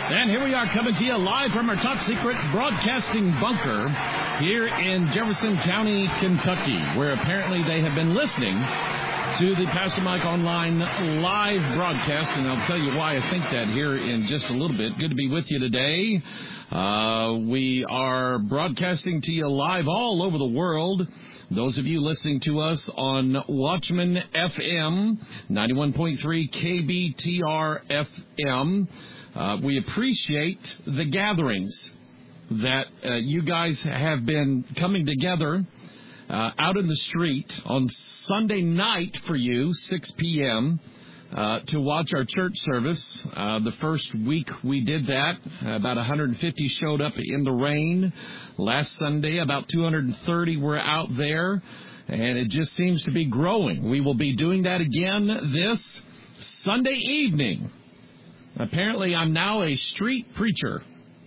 And here we are coming to you live from our top secret broadcasting bunker here in Jefferson County, Kentucky, where apparently they have been listening to the Pastor Mike Online live broadcast, and I'll tell you why I think that here in just a little bit. Good to be with you today. We are broadcasting to you live all over the world. Those of you listening to us on Watchman FM, 91.3 KBTR FM, we appreciate the gatherings that you guys have been coming together out in the street on Sunday night for you, 6 p.m., to watch our church service. The first week we did that, about 150 showed up in the rain. Last Sunday, about 230 were out there, and it just seems to be growing. We will be doing that again this Sunday evening. Apparently, I'm now a street preacher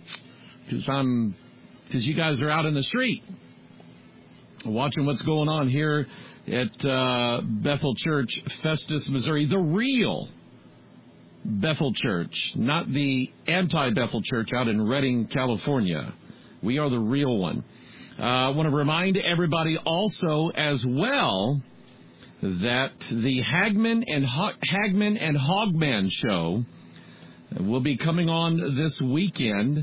because you guys are out in the street watching what's going on here at Bethel Church, Festus, Missouri, the real Bethel Church, not the anti-Bethel Church out in Redding, California. We are the real one. I want to remind everybody also as well that the Hagman and Hogman show will be coming on this weekend.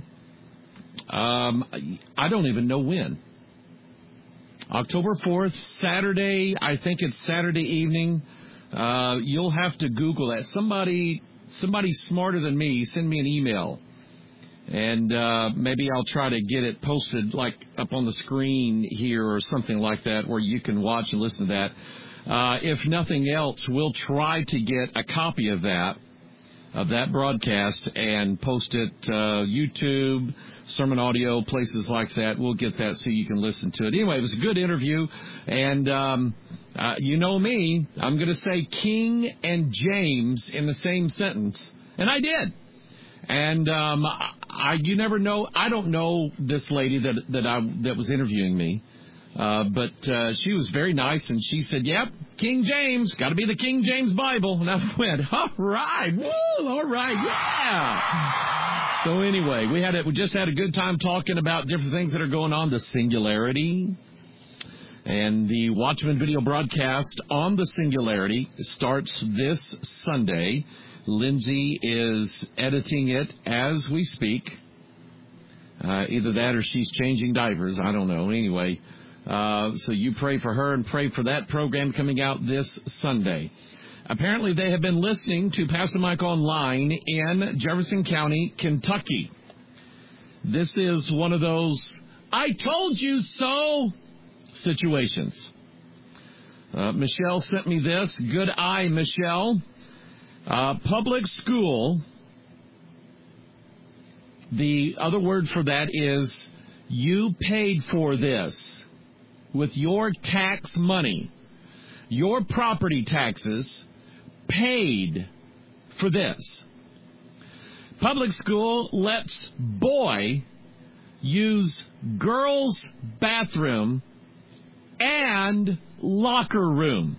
I don't even know when. October 4th, Saturday, I think it's Saturday evening. You'll have to Google that. Somebody smarter than me, send me an email. And maybe I'll try to get it posted like up on the screen here or something like that where you can watch and listen to that. If nothing else, we'll try to get a copy of that broadcast and post it YouTube, sermon audio, places like that. We'll get that so you can listen to it. Anyway, it was a good interview, and you know me, I'm going to say King and James in the same sentence, and I did. And you never know. I don't know this lady that was interviewing me, but she was very nice, and she said, "Yep, King James, got to be the King James Bible." And I went, "All right, woo, all right, yeah." So anyway, we just had a good time talking about different things that are going on. The Singularity and the Watchman video broadcast on the Singularity starts this Sunday. Lindsay is editing it as we speak. Either that or she's changing diapers. I don't know. Anyway, so you pray for her and pray for that program coming out this Sunday. Apparently, they have been listening to Pastor Mike Online in Jefferson County, Kentucky. This is one of those "I told you so" situations. Michelle sent me this. Good eye, Michelle. Public school, the other word for that is you paid for this with your tax money. Your property taxes paid for this. Public school lets boy use girls' bathroom and locker room.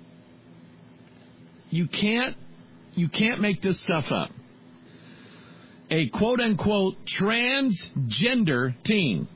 You can't make this stuff up. A quote-unquote transgender teen.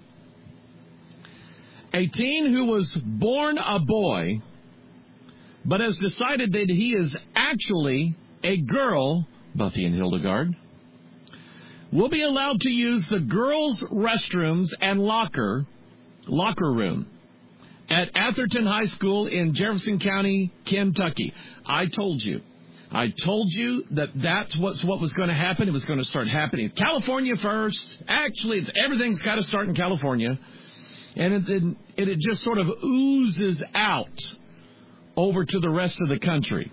A teen who was born a boy, but has decided that he is actually a girl, Buffy and Hildegard, will be allowed to use the girls' restrooms and locker room at Atherton High School in Jefferson County, Kentucky. I told you that's what was going to happen. It was going to start happening. California first. Actually, everything's got to start in California. And it just sort of oozes out over to the rest of the country.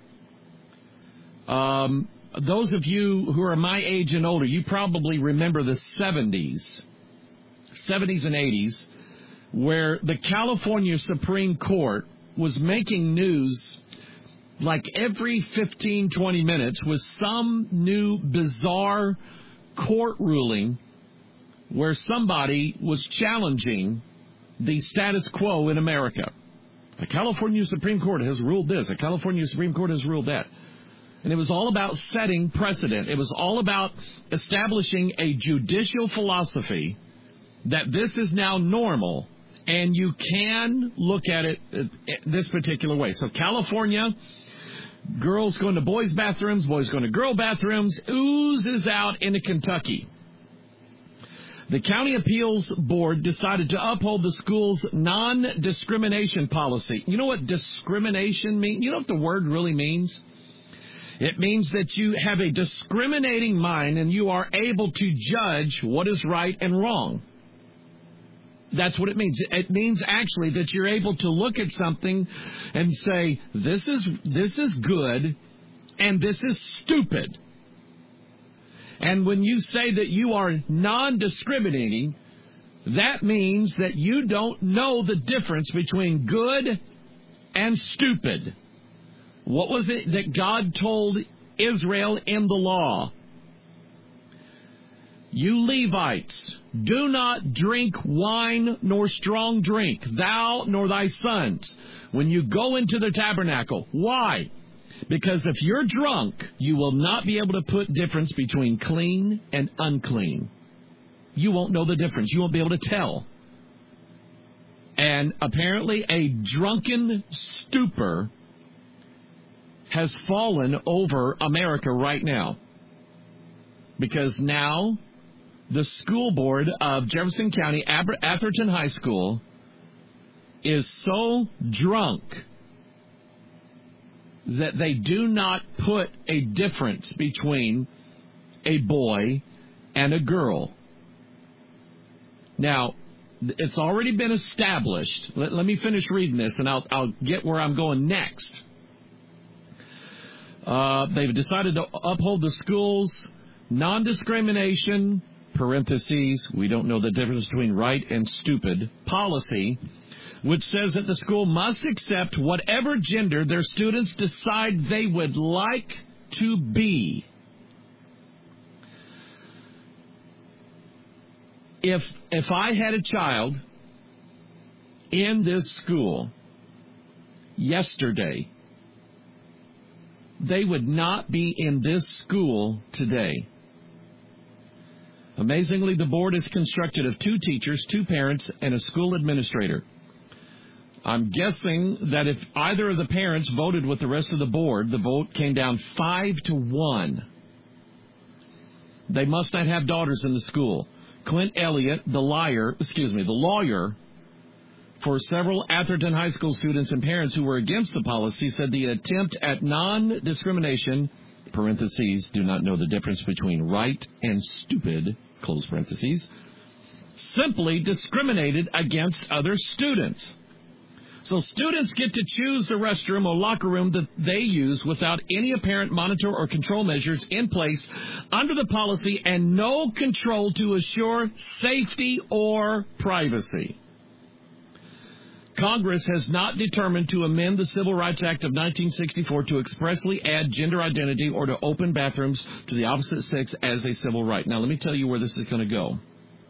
Those of you who are my age and older, you probably remember the 70s and 80s, where the California Supreme Court was making news like every 15, 20 minutes with some new bizarre court ruling where somebody was challenging the status quo in America. The California Supreme Court has ruled this. The California Supreme Court has ruled that. And it was all about setting precedent. It was all about establishing a judicial philosophy that this is now normal, and you can look at it this particular way. So California, girls going to boys' bathrooms, boys going to girl bathrooms, oozes out into Kentucky. The County Appeals Board decided to uphold the school's non-discrimination policy. You know what discrimination means? You know what the word really means? It means that you have a discriminating mind and you are able to judge what is right and wrong. That's what it means. It means actually that you're able to look at something and say, this is good and this is stupid. And when you say that you are non-discriminating, that means that you don't know the difference between good and stupid. What was it that God told Israel in the law? You Levites, do not drink wine nor strong drink, thou nor thy sons, when you go into the tabernacle. Why? Because if you're drunk, you will not be able to put difference between clean and unclean. You won't know the difference. You won't be able to tell. And apparently a drunken stupor has fallen over America right now. Because now the school board of Jefferson County, Atherton High School, is so drunk that they do not put a difference between a boy and a girl. Now, it's already been established. Let me finish reading this, and I'll get where I'm going next. They've decided to uphold the school's non-discrimination, parentheses, we don't know the difference between right and stupid, policy, which says that the school must accept whatever gender their students decide they would like to be. If I had a child in this school yesterday, they would not be in this school today. Amazingly, the board is constructed of 2 teachers, 2 parents, and a school administrator. I'm guessing that if either of the parents voted with the rest of the board, the vote came down 5-1. They must not have daughters in the school. Clint Elliott, the lawyer for several Atherton High School students and parents who were against the policy, said the attempt at non-discrimination, parentheses, do not know the difference between right and stupid, close parentheses, simply discriminated against other students. So students get to choose the restroom or locker room that they use without any apparent monitor or control measures in place under the policy and no control to assure safety or privacy. Congress has not determined to amend the Civil Rights Act of 1964 to expressly add gender identity or to open bathrooms to the opposite sex as a civil right. Now, let me tell you where this is going to go.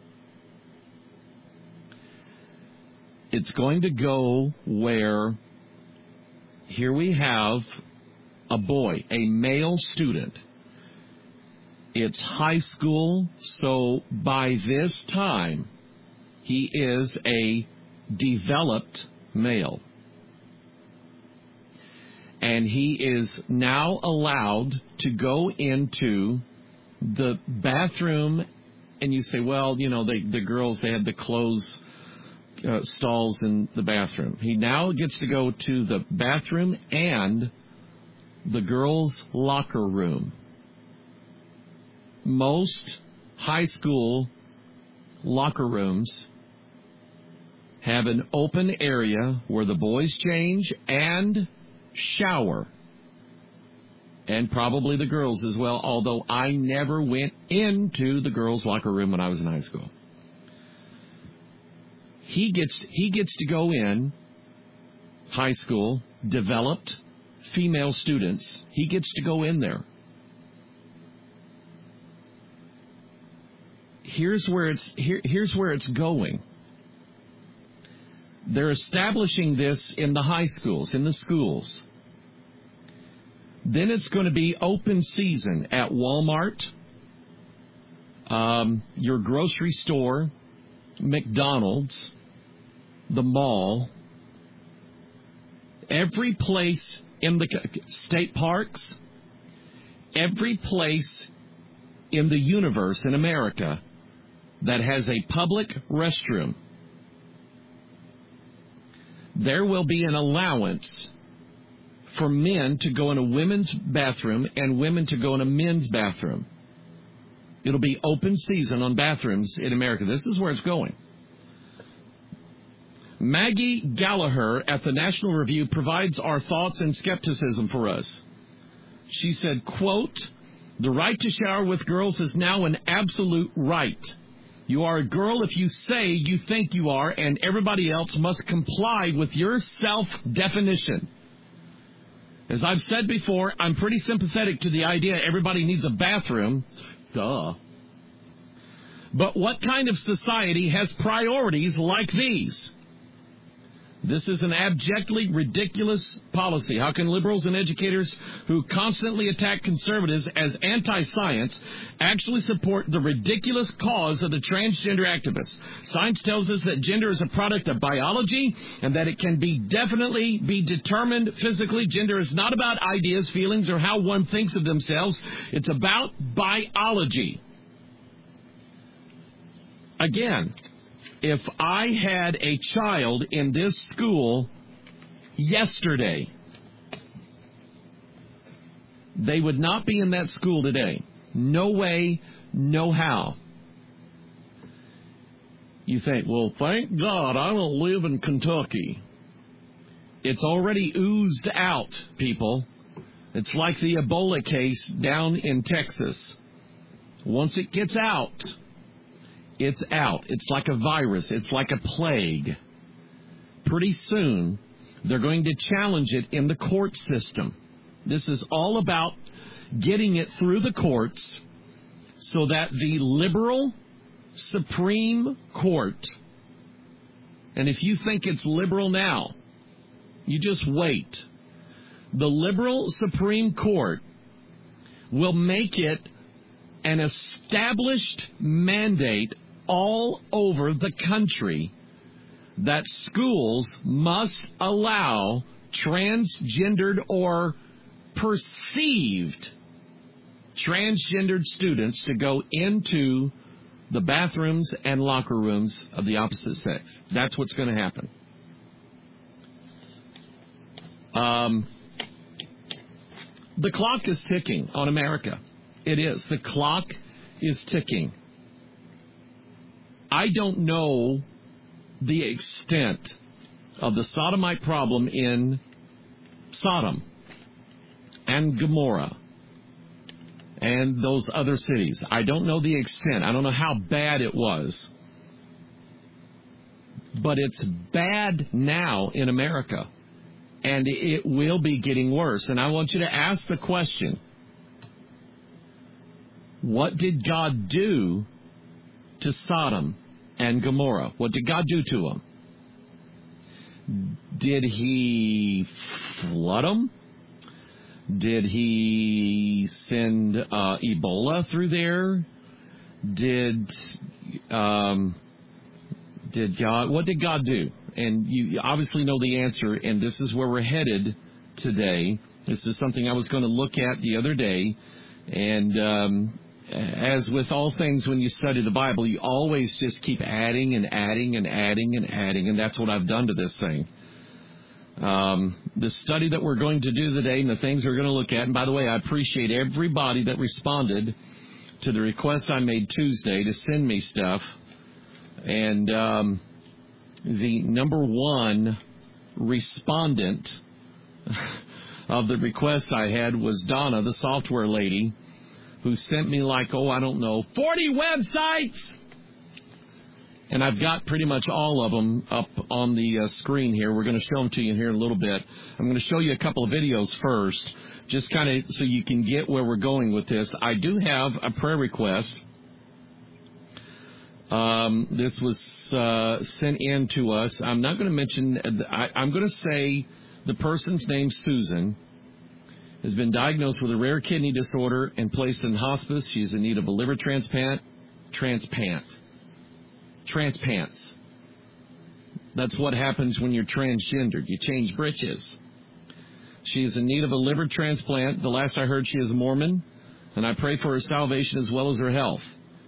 It's going to go where here we have a boy, a male student. It's high school, so by this time, he is a developed male. And he is now allowed to go into the bathroom, and you say, well, you know, the girls, they had the clothes stalls in the bathroom. He now gets to go to the bathroom and the girls' locker room. Most high school locker rooms have an open area where the boys change and shower. And probably the girls as well, although I never went into the girls' locker room when I was in high school. He gets to go in high school, developed female students. He gets to go in there. Here's where it's going. They're establishing this in the high schools, in the schools. Then it's going to be open season at Walmart, your grocery store, McDonald's, the mall, every place in the state parks, every place in the universe in America that has a public restroom. There will be an allowance for men to go in a women's bathroom and women to go in a men's bathroom. It'll be open season on bathrooms in America. This is where it's going. Maggie Gallagher at the National Review provides our thoughts and skepticism for us. She said, quote, "The right to shower with girls is now an absolute right. You are a girl if you say you think you are, and everybody else must comply with your self-definition." As I've said before, I'm pretty sympathetic to the idea everybody needs a bathroom. Duh. But what kind of society has priorities like these? This is an abjectly ridiculous policy. How can liberals and educators who constantly attack conservatives as anti-science actually support the ridiculous cause of the transgender activists? Science tells us that gender is a product of biology and that it can definitely be determined physically. Gender is not about ideas, feelings, or how one thinks of themselves. It's about biology. Again, if I had a child in this school yesterday, they would not be in that school today. No way, no how. You think, well, thank God I don't live in Kentucky. It's already oozed out, people. It's like the Ebola case down in Texas. Once it gets out, it's out. It's like a virus. It's like a plague. Pretty soon, they're going to challenge it in the court system. This is all about getting it through the courts so that the liberal Supreme Court, and if you think it's liberal now, you just wait. The liberal Supreme Court will make it an established mandate all over the country that schools must allow transgendered or perceived transgendered students to go into the bathrooms and locker rooms of the opposite sex. That's what's going to happen. The clock is ticking on America. It is. The clock is ticking. I don't know the extent of the sodomite problem in Sodom and Gomorrah and those other cities. I don't know the extent. I don't know how bad it was. But it's bad now in America, and it will be getting worse. And I want you to ask the question, what did God do to Sodom and Gomorrah? What did God do to them? Did he flood them? Did he send Ebola through there? Did God? What did God do? And you obviously know the answer, and this is where we're headed today. This is something I was going to look at the other day, and as with all things when you study the Bible, you always just keep adding and adding and adding and adding, and that's what I've done to this thing. The study that we're going to do today and the things we're going to look at, and by the way, I appreciate everybody that responded to the request I made Tuesday to send me stuff, and the number one respondent of the request I had was Donna, the software lady, who sent me 40 websites. And I've got pretty much all of them up on the screen here. We're going to show them to you here in a little bit. I'm going to show you a couple of videos first, just kind of so you can get where we're going with this. I do have a prayer request. This was sent in to us. I'm not going to mention, I'm going to say the person's name, Susan. has been diagnosed with a rare kidney disorder and placed in hospice. She's in need of a liver transplants. That's what happens when you're transgendered. You change britches. She is in need of a liver transplant. The last I heard, she is Mormon, and I pray for her salvation as well as her health.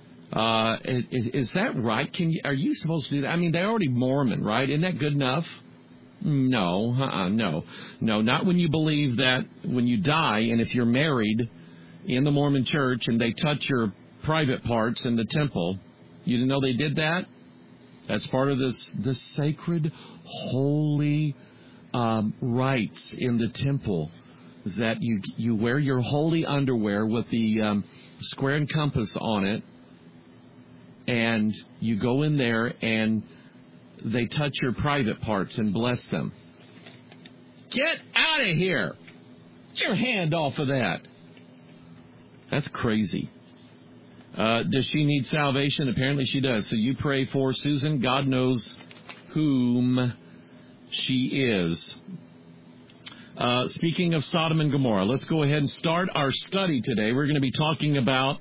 Is that right? Are you supposed to do that? I mean, they're already Mormon, right? Isn't that good enough? No, not when you believe that when you die, and if you're married in the Mormon church and they touch your private parts in the temple. You didn't know they did that? That's part of this sacred, holy rites in the temple, is that you wear your holy underwear with the square and compass on it, and you go in there and they touch your private parts and bless them. Get out of here! Get your hand off of that. That's crazy. Does she need salvation? Apparently she does. So you pray for Susan. God knows whom she is. Speaking of Sodom and Gomorrah, let's go ahead and start our study today. We're going to be talking about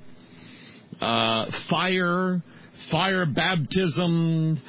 fire baptism,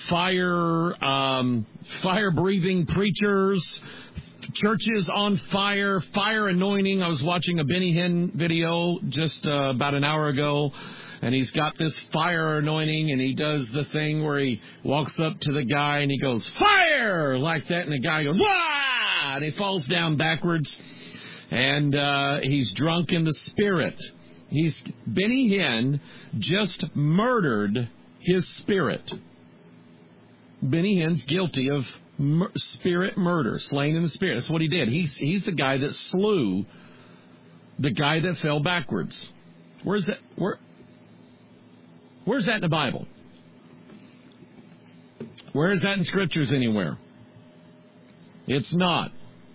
fire-breathing preachers, churches on fire, fire anointing. I was watching a Benny Hinn video just about an hour ago, and he's got this fire anointing, and he does the thing where he walks up to the guy, and he goes, fire, like that, and the guy goes, wah, and he falls down backwards, and he's drunk in the spirit. Benny Hinn just murdered his spirit. Benny Hinn's guilty of spirit murder, slain in the spirit. That's what he did. He's the guy that slew the guy that fell backwards. Where's that in the Bible? Where is that in Scriptures anywhere? It's not.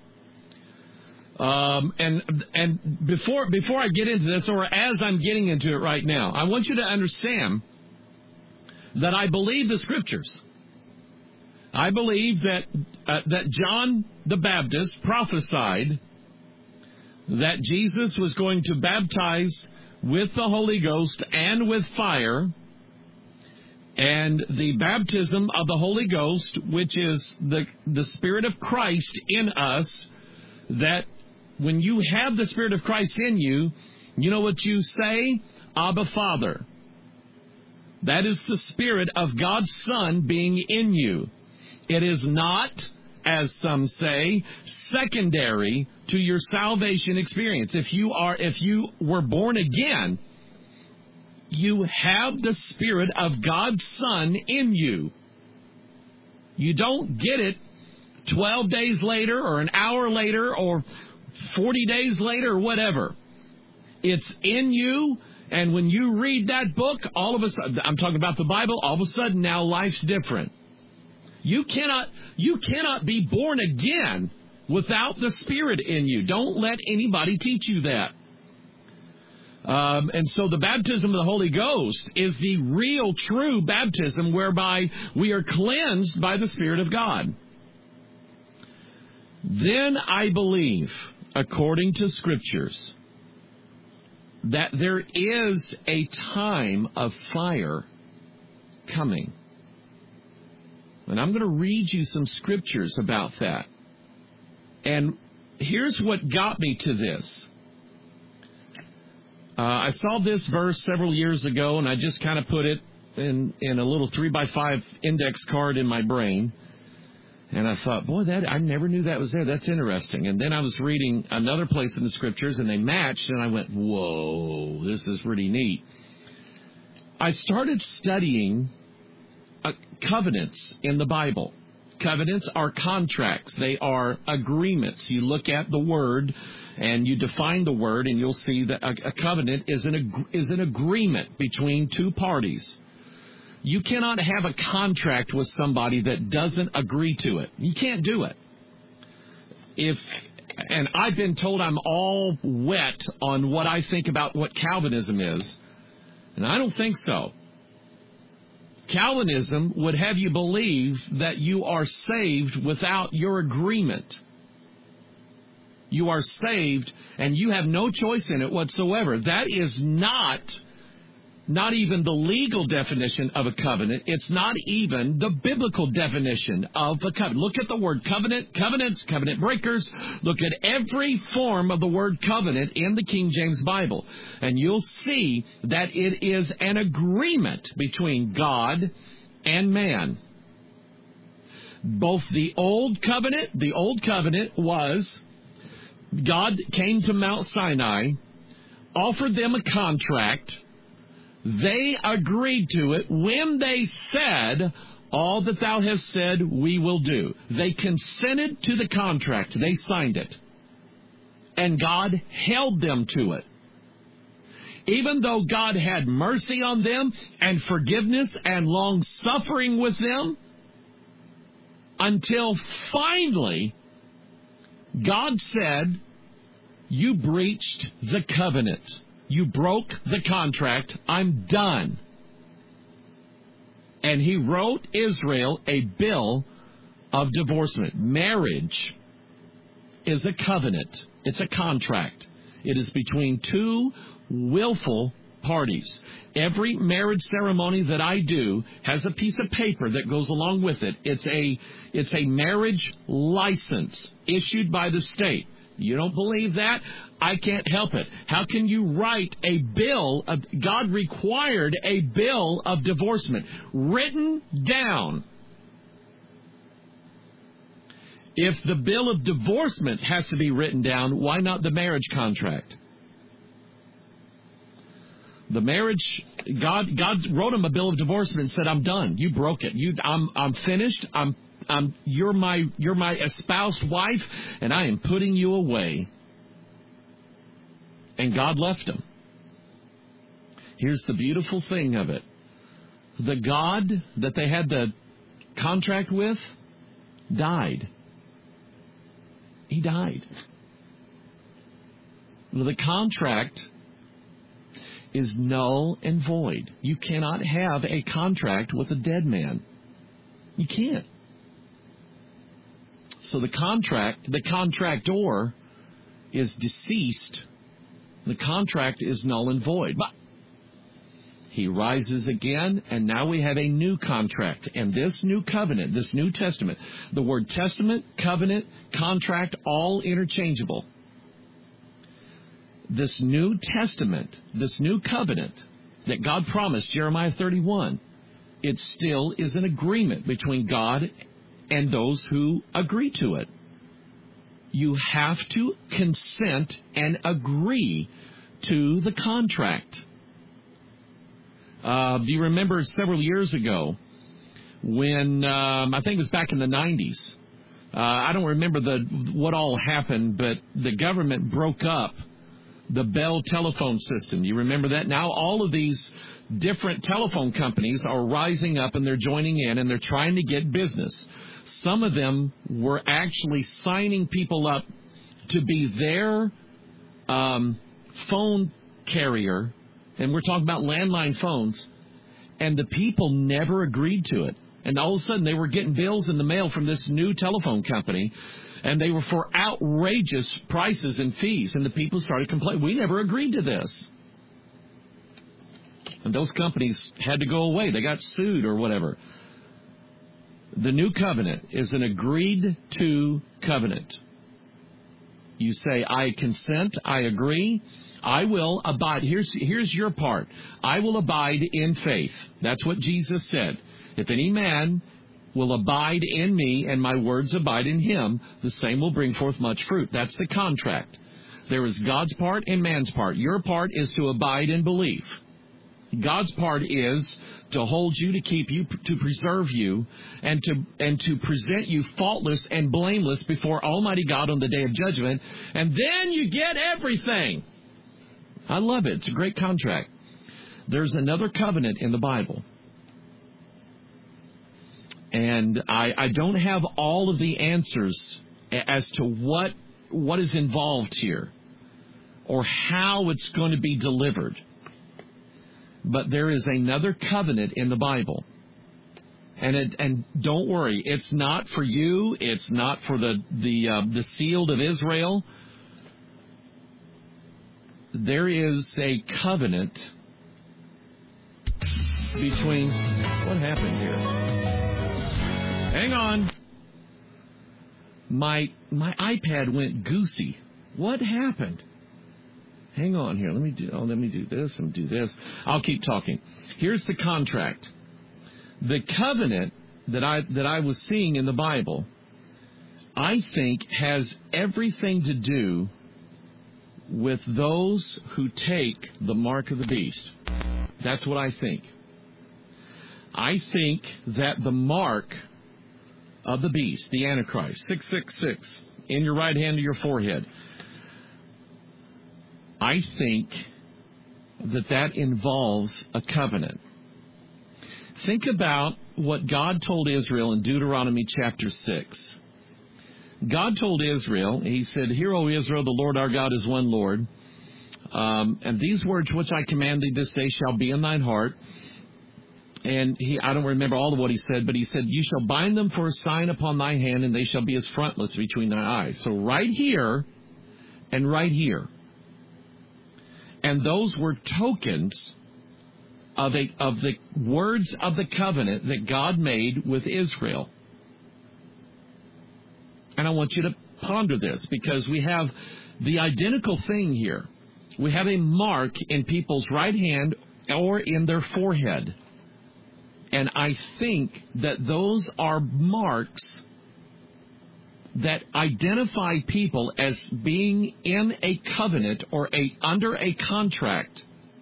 And before I get into this, or as I'm getting into it right now, I want you to understand that I believe the Scriptures. I believe that John the Baptist prophesied that Jesus was going to baptize with the Holy Ghost and with fire, and the baptism of the Holy Ghost, which is the Spirit of Christ in us, that when you have the Spirit of Christ in you, you know what you say? Abba, Father. That is the Spirit of God's Son being in you. It is not, as some say, secondary to your salvation experience. If you were born again, you have the Spirit of God's Son in you. You don't get it 12 days later or an hour later or 40 days later or whatever. It's in you, and when you read that book, all of a sudden, I'm talking about the Bible, all of a sudden now life's different. You cannot be born again without the Spirit in you. Don't let anybody teach you that. And so the baptism of the Holy Ghost is the real, true baptism whereby we are cleansed by the Spirit of God. Then I believe, according to Scriptures, that there is a time of fire coming. And I'm going to read you some Scriptures about that. And here's what got me to this. I saw this verse several years ago, and I just kind of put it in a little 3x5 index card in my brain. And I thought, boy, I never knew that was there. That's interesting. And then I was reading another place in the Scriptures, and they matched, and I went, whoa, this is really neat. I started studying covenants in the Bible. Covenants are contracts. They are agreements. You look at the word and you define the word, and you'll see that a covenant is an agreement between two parties. You cannot have a contract with somebody that doesn't agree to it. You can't do it. And I've been told I'm all wet on what I think about what Calvinism is, and I don't think so. Calvinism would have you believe that you are saved without your agreement. You are saved, and you have no choice in it whatsoever. That is not even the legal definition of a covenant. It's not even the biblical definition of a covenant. Look at the word covenant, covenants, covenant breakers. Look at every form of the word covenant in the King James Bible, and you'll see that it is an agreement between God and man. Both the old covenant was God came to Mount Sinai, offered them a contract. They agreed to it when they said, all that thou hast said we will do. They consented to the contract. They signed it. And God held them to it. Even though God had mercy on them and forgiveness and long-suffering with them, until finally God said, you breached the covenant. You broke the contract. I'm done. And he wrote Israel a bill of divorcement. Marriage is a covenant. It's a contract. It is between two willful parties. Every marriage ceremony that I do has a piece of paper that goes along with it. It's a marriage license issued by the state. You don't believe that? I can't help it. How can you write a bill of, God required a bill of divorcement written down. If the bill of divorcement has to be written down, why not the marriage contract? The marriage, God wrote him a bill of divorcement and said, I'm done. You broke it. I'm finished. You're my espoused wife, and I am putting you away. And God left him. Here's the beautiful thing of it. The God that they had the contract with died. He died. The contract is null and void. You cannot have a contract with a dead man. You can't. So the contractor is deceased. The contract is null and void. But he rises again, and now we have a new contract. And this new covenant, this New Testament, the word testament, covenant, contract, all interchangeable. This New Testament, this new covenant that God promised, Jeremiah 31, it still is an agreement between God and those who agree to it. You have to consent and agree to the contract. Do you remember several years ago when, I think it was back in the 90s, I don't remember what all happened, but the government broke up the Bell telephone system. You remember that? Now all of these different telephone companies are rising up and they're joining in and they're trying to get business. Some of them were actually signing people up to be their phone carrier, and we're talking about landline phones, and the people never agreed to it. And all of a sudden they were getting bills in the mail from this new telephone company, and they were for outrageous prices and fees, and the people started complaining, we never agreed to this. And those companies had to go away. They got sued or whatever. The new covenant is an agreed-to covenant. You say, I consent, I agree, I will abide. Here's your part. I will abide in faith. That's what Jesus said. If any man will abide in me and my words abide in him, the same will bring forth much fruit. That's the contract. There is God's part and man's part. Your part is to abide in belief. God's part is to hold you, to keep you, to preserve you, and to present you faultless and blameless before Almighty God on the day of judgment. And then you get everything. I love it. It's a great contract. There's another covenant in the Bible. And I don't have all of the answers as to what is involved here or how it's going to be delivered. But there is another covenant in the Bible. And don't worry, it's not for you. It's not for the sealed of Israel. there is a covenant between... What happened here? Hang on. My iPad went goosey. What happened? Hang on here. Let me do this and do this. I'll keep talking. Here's the contract. The covenant that I was seeing in the Bible, I think, has everything to do with those who take the mark of the beast. That's what I think. I think that the mark of the beast, the Antichrist, 666, in your right hand to your forehead, I think that involves a covenant. Think about what God told Israel in Deuteronomy chapter 6. God told Israel, He said, "Hear, O Israel, the Lord our God is one Lord. And these words which I command thee this day shall be in thine heart." And I don't remember all of what He said, but He said, "You shall bind them for a sign upon thy hand, and they shall be as frontlets between thy eyes." So right here and right here. And those were tokens of the words of the covenant that God made with Israel. And I want you to ponder this, because we have the identical thing here. We have a mark in people's right hand or in their forehead. And I think that those are marks that identify people as being in a covenant or under a contract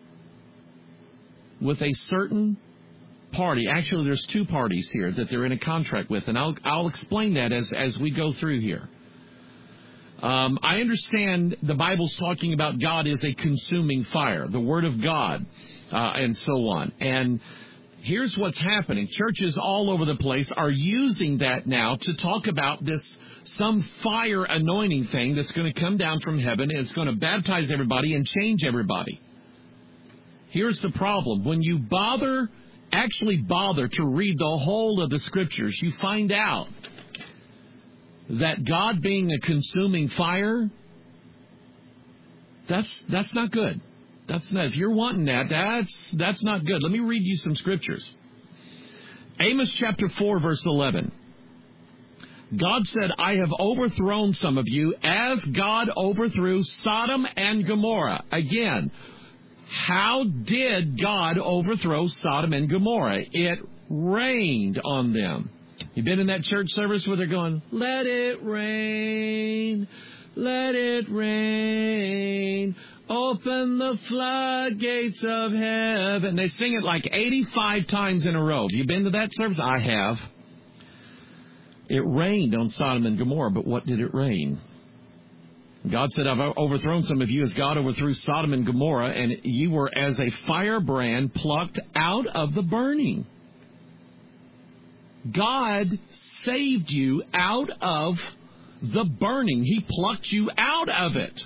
with a certain party. Actually, there's two parties here that they're in a contract with, and I'll explain that as we go through here. I understand the Bible's talking about God is a consuming fire, the Word of God, and so on. And here's what's happening. Churches all over the place are using that now to talk about some fire anointing thing that's going to come down from heaven, and it's going to baptize everybody and change everybody. Here's the problem. When you actually bother to read the whole of the Scriptures, you find out that God being a consuming fire, that's not good. That's not. If you're wanting that's not good. Let me read you some Scriptures. Amos chapter 4, verse 11. God said, "I have overthrown some of you as God overthrew Sodom and Gomorrah." Again, how did God overthrow Sodom and Gomorrah? It rained on them. You've been in that church service where they're going, "Let it rain, let it rain, open the floodgates of heaven." They sing it like 85 times in a row. Have you been to that service? I have. It rained on Sodom and Gomorrah, but what did it rain? God said, "I've overthrown some of you as God overthrew Sodom and Gomorrah, and you were as a firebrand plucked out of the burning." God saved you out of the burning. He plucked you out of it.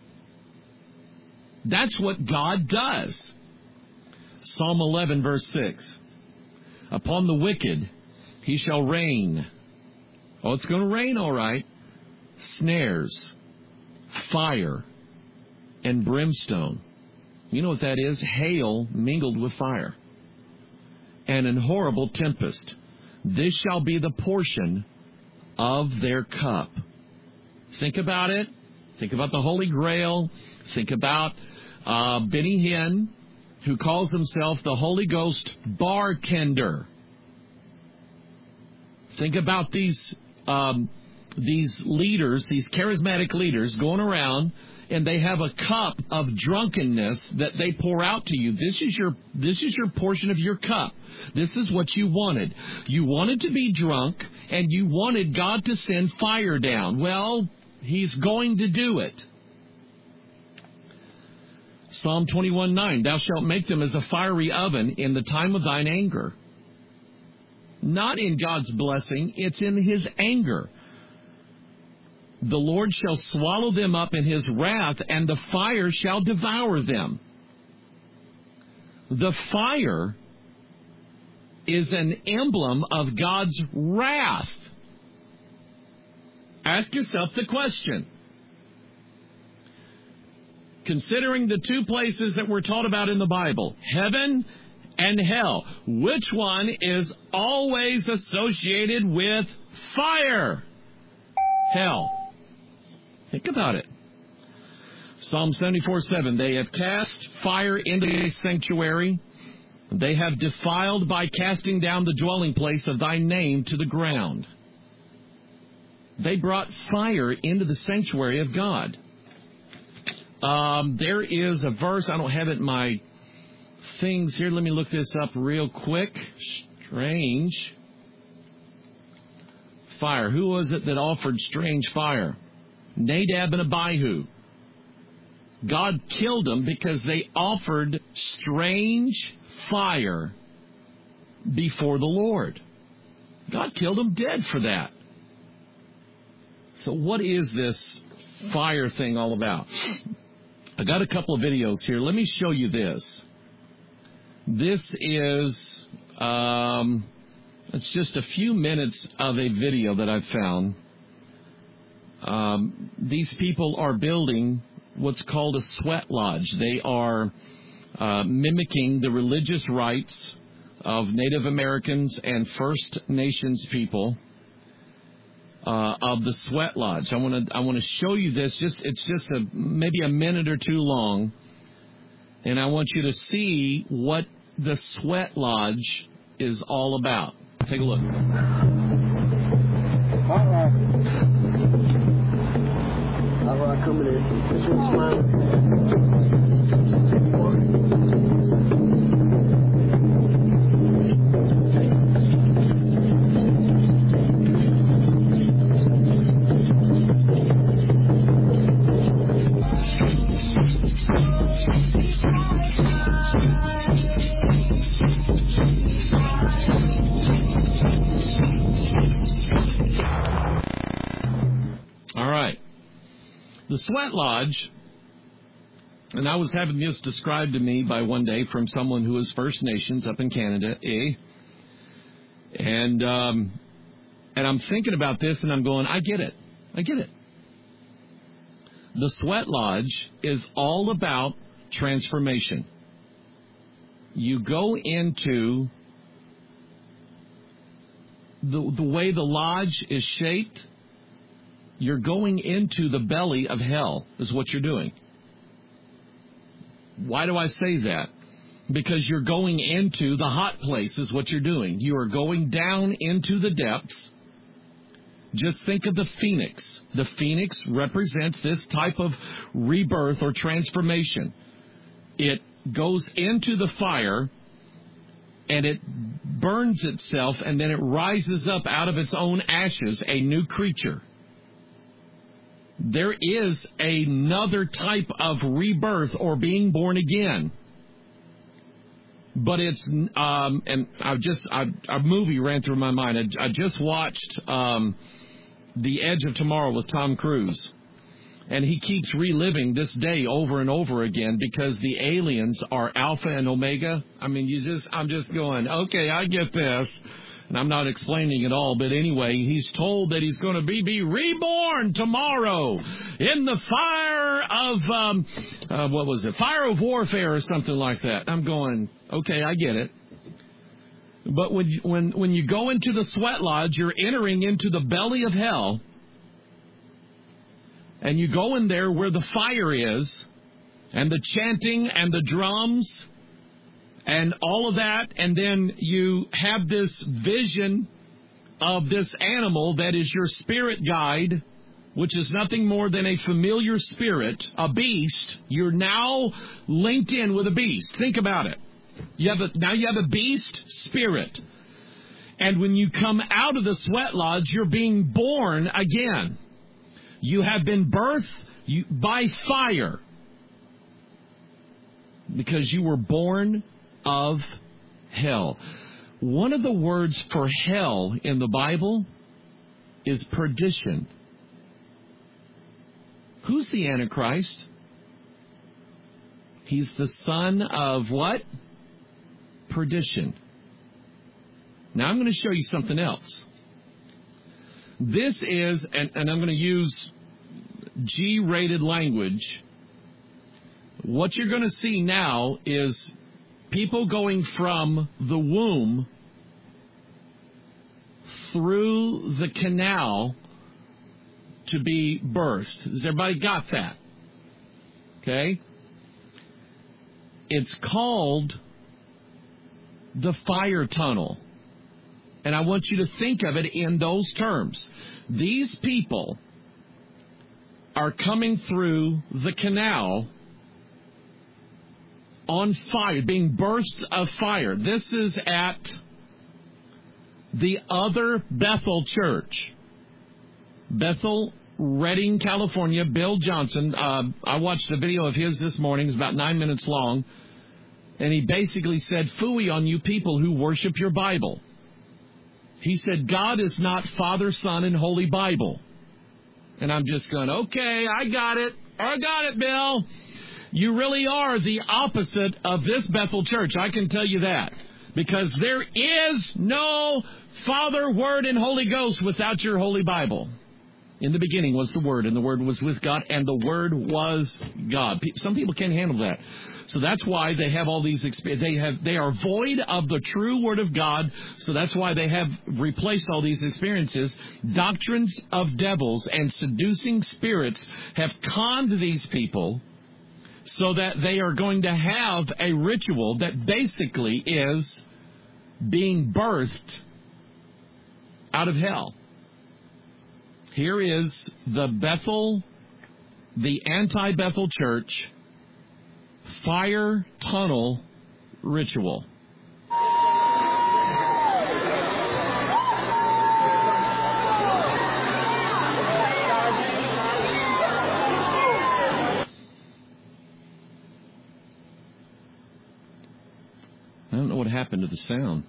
That's what God does. Psalm 11, verse 6. "Upon the wicked He shall rain." Oh, it's going to rain, all right. "Snares, fire, and brimstone." You know what that is? Hail mingled with fire. "And an horrible tempest. This shall be the portion of their cup." Think about it. Think about the Holy Grail. Think about Benny Hinn, who calls himself the Holy Ghost bartender. Think about these leaders, these charismatic leaders going around, and they have a cup of drunkenness that they pour out to you. This is your portion of your cup. This is what you wanted. You wanted to be drunk, and you wanted God to send fire down. Well, He's going to do it. Psalm 21:9, "Thou shalt make them as a fiery oven in the time of thine anger." Not in God's blessing, it's in His anger. "The Lord shall swallow them up in His wrath, and the fire shall devour them." The fire is an emblem of God's wrath. Ask yourself the question. considering the two places that we're taught about in the Bible, heaven and hell, which one is always associated with fire? Hell. Think about it. Psalm 74:7, they have cast fire into the sanctuary. They have defiled by casting down the dwelling place of thy name to the ground. They brought fire into the sanctuary of God. There is a verse, I don't have it in my things here. Let me look this up real quick. Strange fire. Who was it that offered strange fire? Nadab and Abihu. God killed them because they offered strange fire before the Lord. God killed them dead for that. So what is this fire thing all about? I got a couple of videos here. Let me show you this. This is, it's just a few minutes of a video that I've found. These people are building what's called a sweat lodge. They are mimicking the religious rites of Native Americans and First Nations people of the sweat lodge. I want to show you this. It's just maybe a minute or two long, and I want you to see what the sweat lodge is all about. Take a look. Coming in. This one's smiling. All right. The sweat lodge, and I was having this described to me by one day from someone who is First Nations up in Canada, and I'm thinking about this, and I'm going, I get it. The sweat lodge is all about transformation. You go into the way the lodge is shaped. You're going into the belly of hell is what you're doing. Why do I say that? Because you're going into the hot place is what you're doing. You are going down into the depths. Just think of the phoenix. The phoenix represents this type of rebirth or transformation. It goes into the fire and it burns itself, and then it rises up out of its own ashes, a new creature. There is another type of rebirth or being born again. But it's, and a movie ran through my mind. I just watched The Edge of Tomorrow with Tom Cruise. And he keeps reliving this day over and over again because the aliens are Alpha and Omega. I mean, I'm just going, okay, I get this. And I'm not explaining it all, but anyway, he's told that he's going to be reborn tomorrow in the fire of, fire of warfare or something like that. I'm going, okay, I get it. But when you go into the sweat lodge, you're entering into the belly of hell, and you go in there where the fire is, and the chanting and the drums, and all of that, and then you have this vision of this animal that is your spirit guide, which is nothing more than a familiar spirit, a beast. You're now linked in with a beast. Think about it. Now you have a beast spirit. And when you come out of the sweat lodge, you're being born again. You have been birthed by fire because you were born of hell. One of the words for hell in the Bible is perdition. Who's the Antichrist? He's the son of what? Perdition. Now I'm going to show you something else. This is, and I'm going to use G-rated language. What you're going to see now is people going from the womb through the canal to be birthed. Has everybody got that? Okay? It's called the fire tunnel. And I want you to think of it in those terms. These people are coming through the canal on fire, being bursts of fire. This is at the other Bethel Church. Bethel, Redding, California. Bill Johnson. I watched a video of his this morning. It's about 9 minutes long. And he basically said, "Phooey on you people who worship your Bible." He said, God is not Father, Son, and Holy Bible. And I'm just going, okay, I got it. I got it, Bill. You really are the opposite of this Bethel Church. I can tell you that. Because there is no Father, Word, and Holy Ghost without your Holy Bible. In the beginning was the Word, and the Word was with God, and the Word was God. Some people can't handle that. So that's why they have all these they are void of the true Word of God. So that's why they have replaced all these experiences. Doctrines of devils and seducing spirits have conned these people so that they are going to have a ritual that basically is being birthed out of hell. Here is the anti-Bethel Church fire tunnel ritual. I don't know what happened to the sound.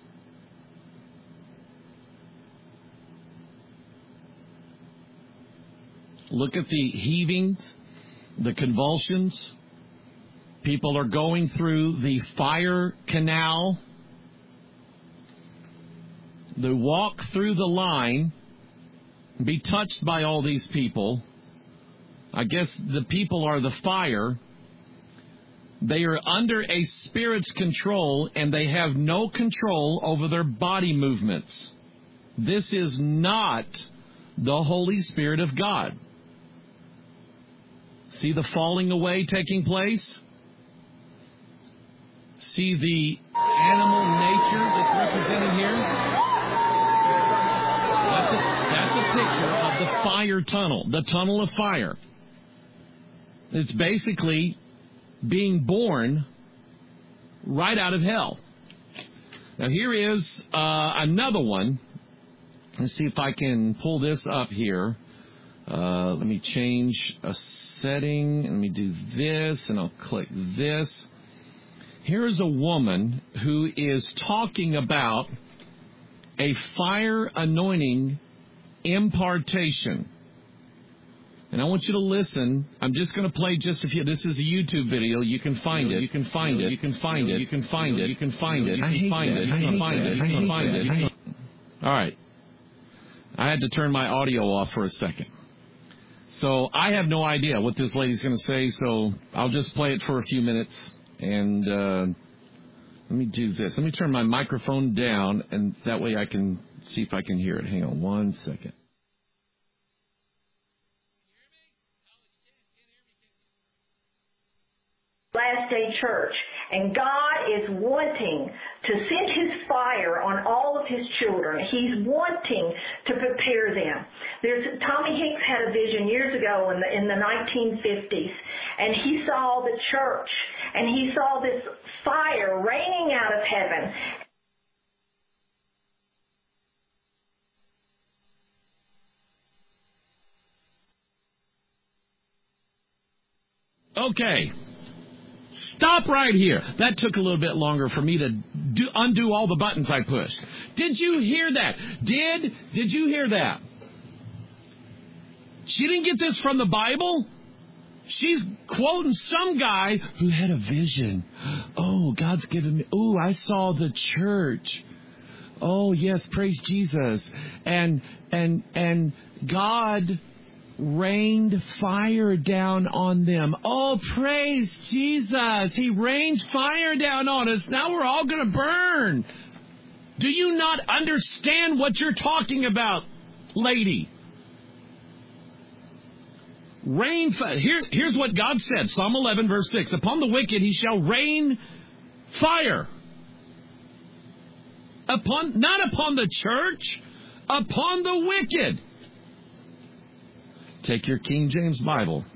Look at the heavings, the convulsions. People are going through the fire canal. They walk through the line, be touched by all these people. I guess the people are the fire. They are under a spirit's control, and they have no control over their body movements. This is not the Holy Spirit of God. See the falling away taking place? See the animal nature that's represented here? That's a picture of the fire tunnel, the tunnel of fire. It's basically being born right out of hell. Now here is another one. Let's see if I can pull this up here. Let me change a setting. Let me do this, and I'll click this. Here's a woman who is talking about a fire anointing impartation. And I want you to listen. I'm just going to play just a few. This is a YouTube video. You can find it. You can find it. You can find it. You can find it. You can find it. You can find it. You can find it. You can find it. All right. I had to turn my audio off for a second. So I have no idea what this lady's going to say, so I'll just play it for a few minutes. And let me do this. Let me turn my microphone down, and that way I can see if I can hear it. Hang on one second. Last Day Church, and God is wanting to send His fire on all of His children. He's wanting to prepare them. Tommy Hicks had a vision years ago in the 1950s, and he saw the church, and he saw this fire raining out of heaven. Okay. Stop right here. That took a little bit longer for me to undo all the buttons I pushed. Did you hear that? Did you hear that? She didn't get this from the Bible. She's quoting some guy who had a vision. Oh, God's given me. Oh, I saw the church. Oh, yes, praise Jesus. And God rained fire down on them. Oh, praise Jesus. He rains fire down on us. Now we're all going to burn. Do you not understand what you're talking about, lady? Rain fire. Here's what God said. Psalm 11, verse 6. Upon the wicked he shall rain fire. Not upon the church, upon the wicked. Take your King James Bible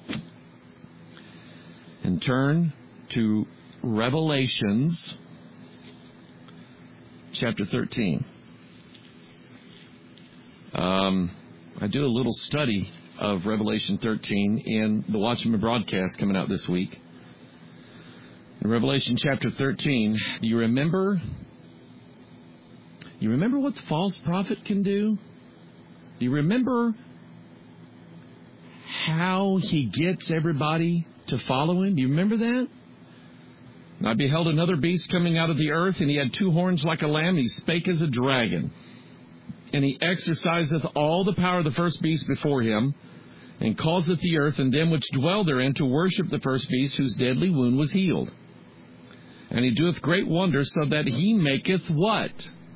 and turn to Revelations chapter 13. I do a little study of Revelation 13 in the Watchman broadcast coming out this week. In Revelation chapter 13, do you remember what the false prophet can do? Do you remember how he gets everybody to follow him? Do you remember that? And I beheld another beast coming out of the earth, and he had 2 horns like a lamb. He spake as a dragon. And he exerciseth all the power of the first beast before him, and causeth the earth and them which dwell therein to worship the first beast, whose deadly wound was healed. And he doeth great wonders, so that he maketh what?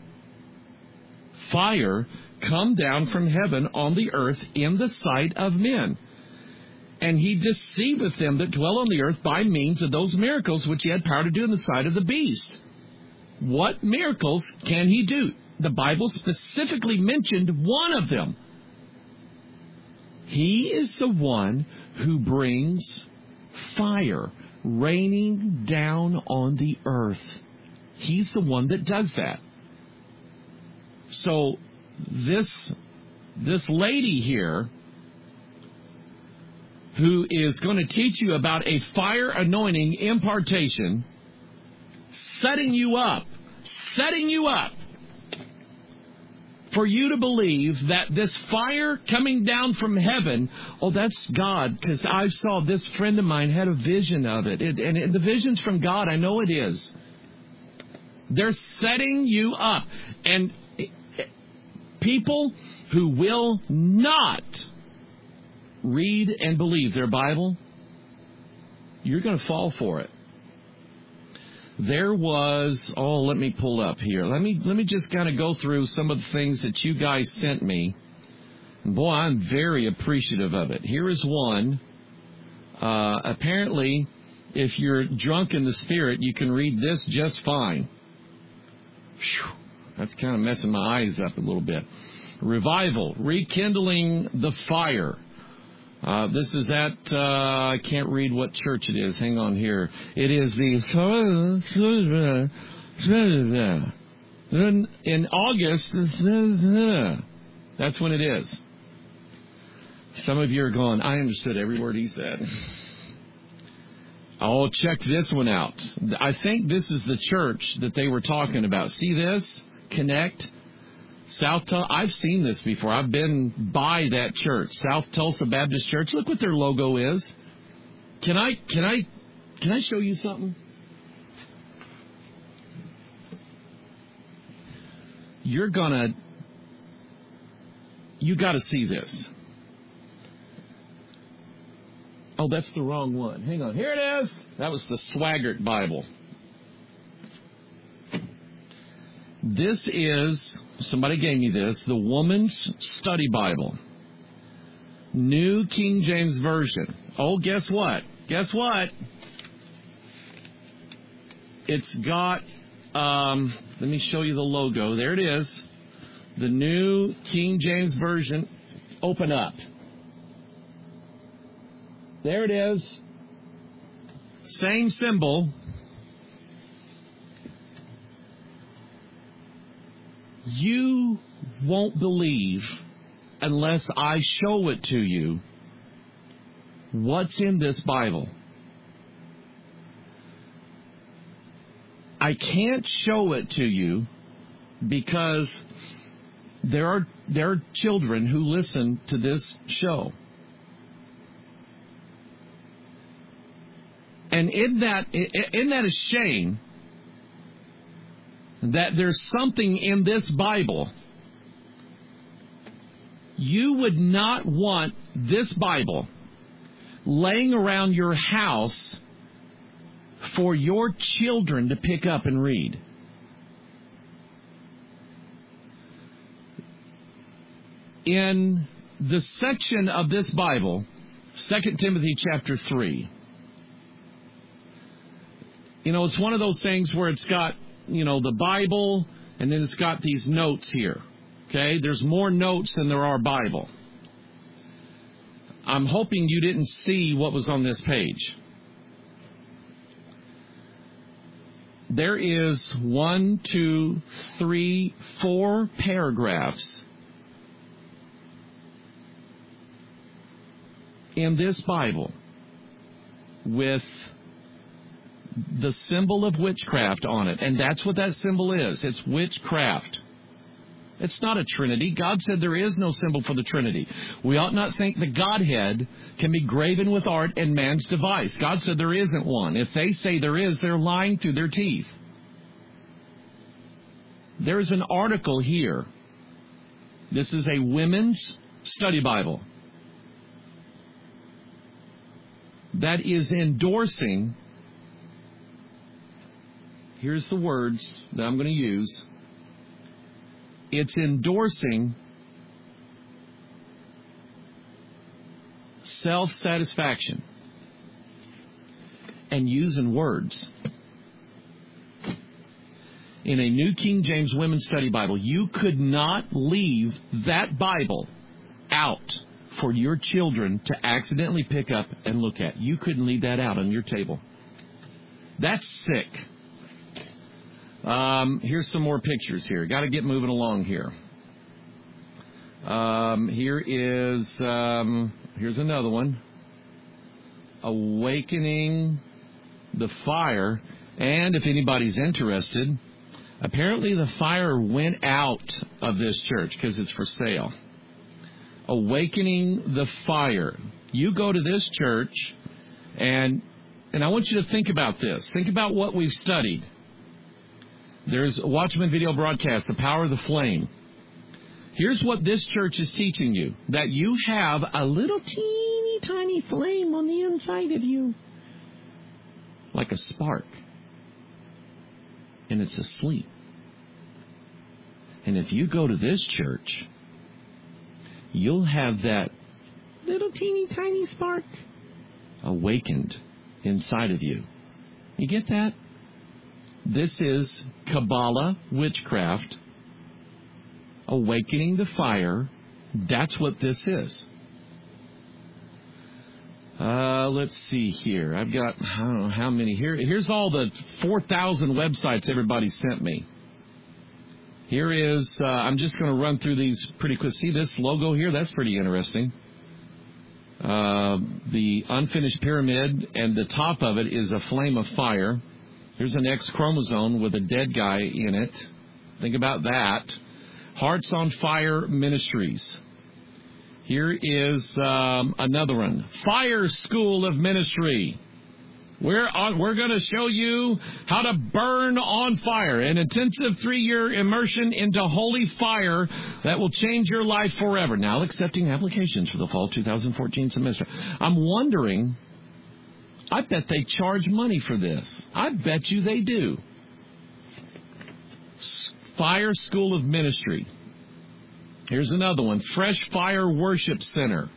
Fire come down from heaven on the earth in the sight of men. And he deceiveth them that dwell on the earth by means of those miracles which he had power to do in the sight of the beast. What miracles can he do? The Bible specifically mentioned one of them. He is the one who brings fire raining down on the earth. He's the one that does that. So this lady here, who is going to teach you about a fire anointing impartation, setting you up for you to believe that this fire coming down from heaven, oh, that's God, because I saw this friend of mine had a vision of it. And the vision's from God. I know it is. They're setting you up. And people who will not read and believe their Bible, you're going to fall for it. There was, let me pull up here. Let me just kind of go through some of the things that you guys sent me. And boy, I'm very appreciative of it. Here is one. Apparently, if you're drunk in the Spirit, you can read this just fine. Whew, that's kind of messing my eyes up a little bit. Revival, rekindling the fire. This is at, I can't read what church it is. Hang on here. It is in August. That's when it is. Some of you are going, I understood every word he said. Oh, check this one out. I think this is the church that they were talking about. See this? Connect. South Tulsa, I've seen this before. I've been by that church, South Tulsa Baptist Church. Look what their logo is. Can I show you something? You got to see this. Oh, that's the wrong one. Hang on. Here it is. That was the Swaggart Bible. This is, somebody gave me this, the Woman's Study Bible. New King James Version. Oh, guess what? Guess what? It's got, let me show you the logo. There it is. The New King James Version. Open up. There it is. Same symbol. You won't believe unless I show it to you what's in this Bible. I can't show it to you because there are children who listen to this show. And isn't that a shame that there's something in this Bible you would not want this Bible laying around your house for your children to pick up and read? In the section of this Bible, 2 Timothy chapter 3, it's one of those things where it's got, the Bible, and then it's got these notes here. Okay? There's more notes than there are Bible. I'm hoping you didn't see what was on this page. There is 1, 2, 3, 4 paragraphs in this Bible with the symbol of witchcraft on it. And that's what that symbol is. It's witchcraft. It's not a Trinity. God said there is no symbol for the Trinity. We ought not think the Godhead can be graven with art and man's device. God said there isn't one. If they say there is, they're lying through their teeth. There's an article here. This is a women's study Bible that is endorsing, here's the words that I'm going to use, it's endorsing self-satisfaction and using words. In a New King James Women's Study Bible, you could not leave that Bible out for your children to accidentally pick up and look at. You couldn't leave that out on your table. That's sick. Here's some more pictures here. Got to get moving along here. Here's another one. Awakening the Fire. And if anybody's interested, apparently the fire went out of this church because it's for sale. Awakening the Fire. You go to this church, and I want you to think about this. Think about what we've studied. There's a Watchman video broadcast, The Power of the Flame. Here's what this church is teaching you. That you have a little teeny tiny flame on the inside of you. Like a spark. And it's asleep. And if you go to this church, you'll have that little teeny tiny spark awakened inside of you. You get that? This is Kabbalah witchcraft, awakening the fire. That's what this is. Let's see here. I've got, I don't know how many here. Here's all the 4,000 websites everybody sent me. Here is, I'm just going to run through these pretty quick. See this logo here? That's pretty interesting. The unfinished pyramid, and the top of it is a flame of fire. Here's an X chromosome with a dead guy in it. Think about that. Hearts on Fire Ministries. Here is another one. Fire School of Ministry. We're going to show you how to burn on fire. An intensive 3-year immersion into holy fire that will change your life forever. Now accepting applications for the fall 2014 semester. I'm wondering, I bet they charge money for this. I bet you they do. Fire School of Ministry. Here's another one. Fresh Fire Worship Center.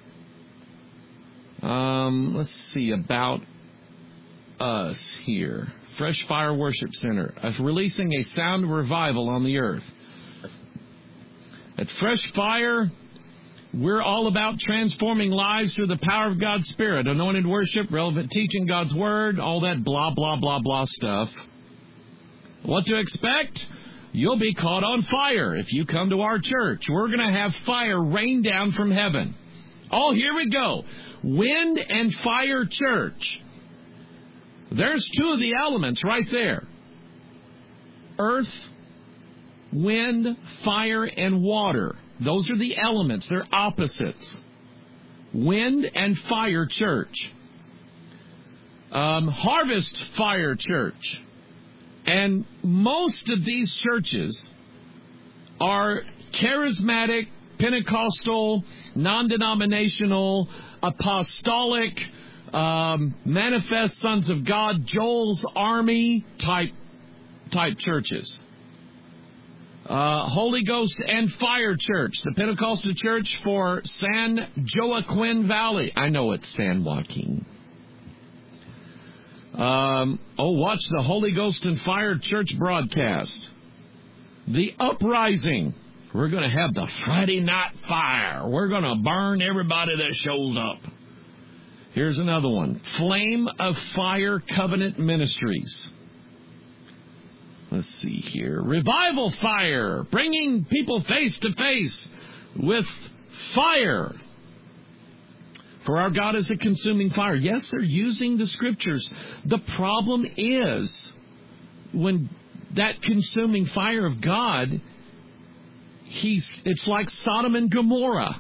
Let's see about us here. Fresh Fire Worship Center. Releasing a sound revival on the earth. At Fresh Fire, we're all about transforming lives through the power of God's Spirit. Anointed worship, relevant teaching, God's Word, all that blah, blah, blah, blah stuff. What to expect? You'll be caught on fire if you come to our church. We're going to have fire rain down from heaven. Oh, here we go. Wind and Fire Church. There's 2 of the elements right there. Earth, wind, fire, and water. Those are the elements. They're opposites. Wind and Fire Church. Harvest Fire Church. And most of these churches are charismatic, Pentecostal, non-denominational, apostolic, manifest sons of God, Joel's Army type churches. Holy Ghost and Fire Church, the Pentecostal church for San Joaquin Valley. I know it's San Joaquin. Watch the Holy Ghost and Fire Church broadcast. The Uprising. We're going to have the Friday night fire. We're going to burn everybody that shows up. Here's another one. Flame of Fire Covenant Ministries. Let's see here. Revival Fire, bringing people face to face with fire. For our God is a consuming fire. Yes, they're using the scriptures. The problem is when that consuming fire of God, it's like Sodom and Gomorrah.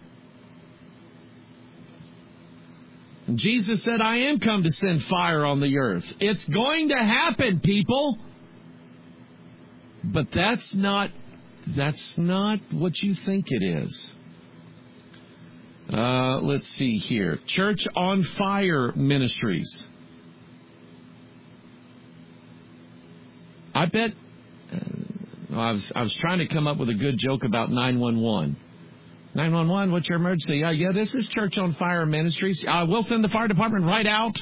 Jesus said, I am come to send fire on the earth. It's going to happen, people. But that's not what you think it is. Let's see here. Church on Fire Ministries. I bet I was trying to come up with a good joke about 911. 911, what's your emergency? Yeah, this is Church on Fire Ministries. We'll send the fire department right out.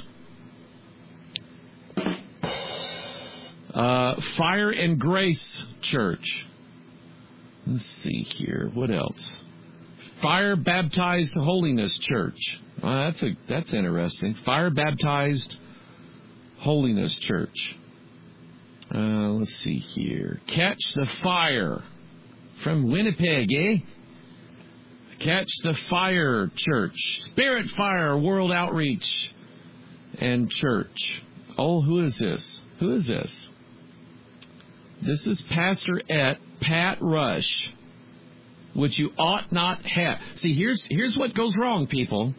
Fire and Grace Church. Let's see here. What else? Fire Baptized Holiness Church. That's interesting. Fire Baptized Holiness Church. Let's see here. Catch the Fire from Winnipeg, eh? Catch the Fire Church. Spirit Fire World Outreach and Church. Oh, who is this? Who is this? This is Pastor Pat Rush, which you ought not have. See, here's what goes wrong, people.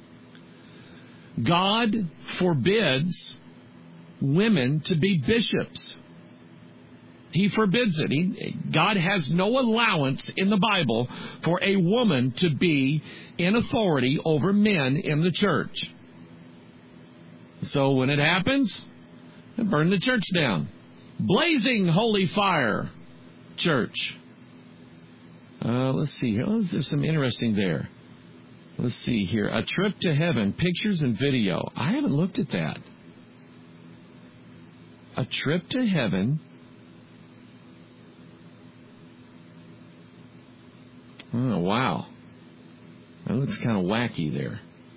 God forbids women to be bishops. He forbids it. God has no allowance in the Bible for a woman to be in authority over men in the church. So when it happens, they burn the church down. Blazing Holy Fire Church. Let's see here. Oh, there's some interesting there. Let's see here. A Trip to Heaven, pictures and video. I haven't looked at that. A Trip to Heaven. Oh, wow. That looks kind of wacky there.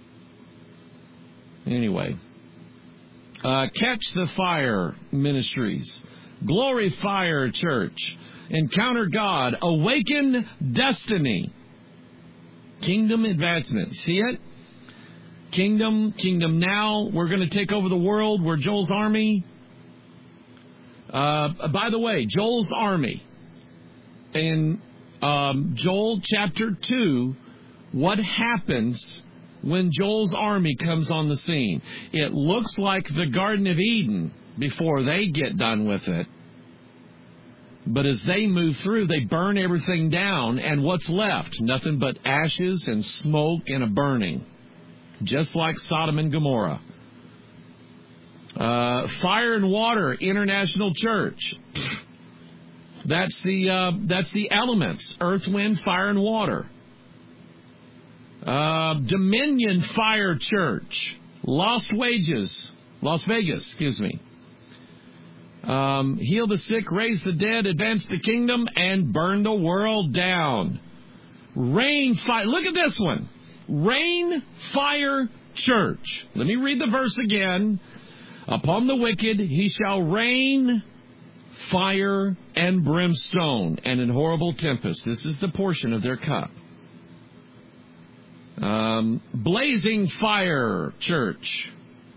Anyway. Catch the Fire Ministries. Glory Fire Church. Encounter God. Awaken Destiny. Kingdom Advancement. See it? Kingdom Now. We're going to take over the world. We're Joel's Army. By the way, Joel's Army. In Joel chapter 2, what happens when Joel's army comes on the scene? It looks like the Garden of Eden before they get done with it. But as they move through, they burn everything down, and what's left? Nothing but ashes and smoke and a burning. Just like Sodom and Gomorrah. Fire and Water International Church. That's the elements. Earth, wind, fire, and water. Dominion Fire Church. Las Vegas, excuse me. Heal the sick, raise the dead, advance the kingdom, and burn the world down. Rain Fire. Look at this one. Rain Fire Church. Let me read the verse again. Upon the wicked he shall rain fire and brimstone, and in horrible tempest. This is the portion of their cup. Blazing Fire Church.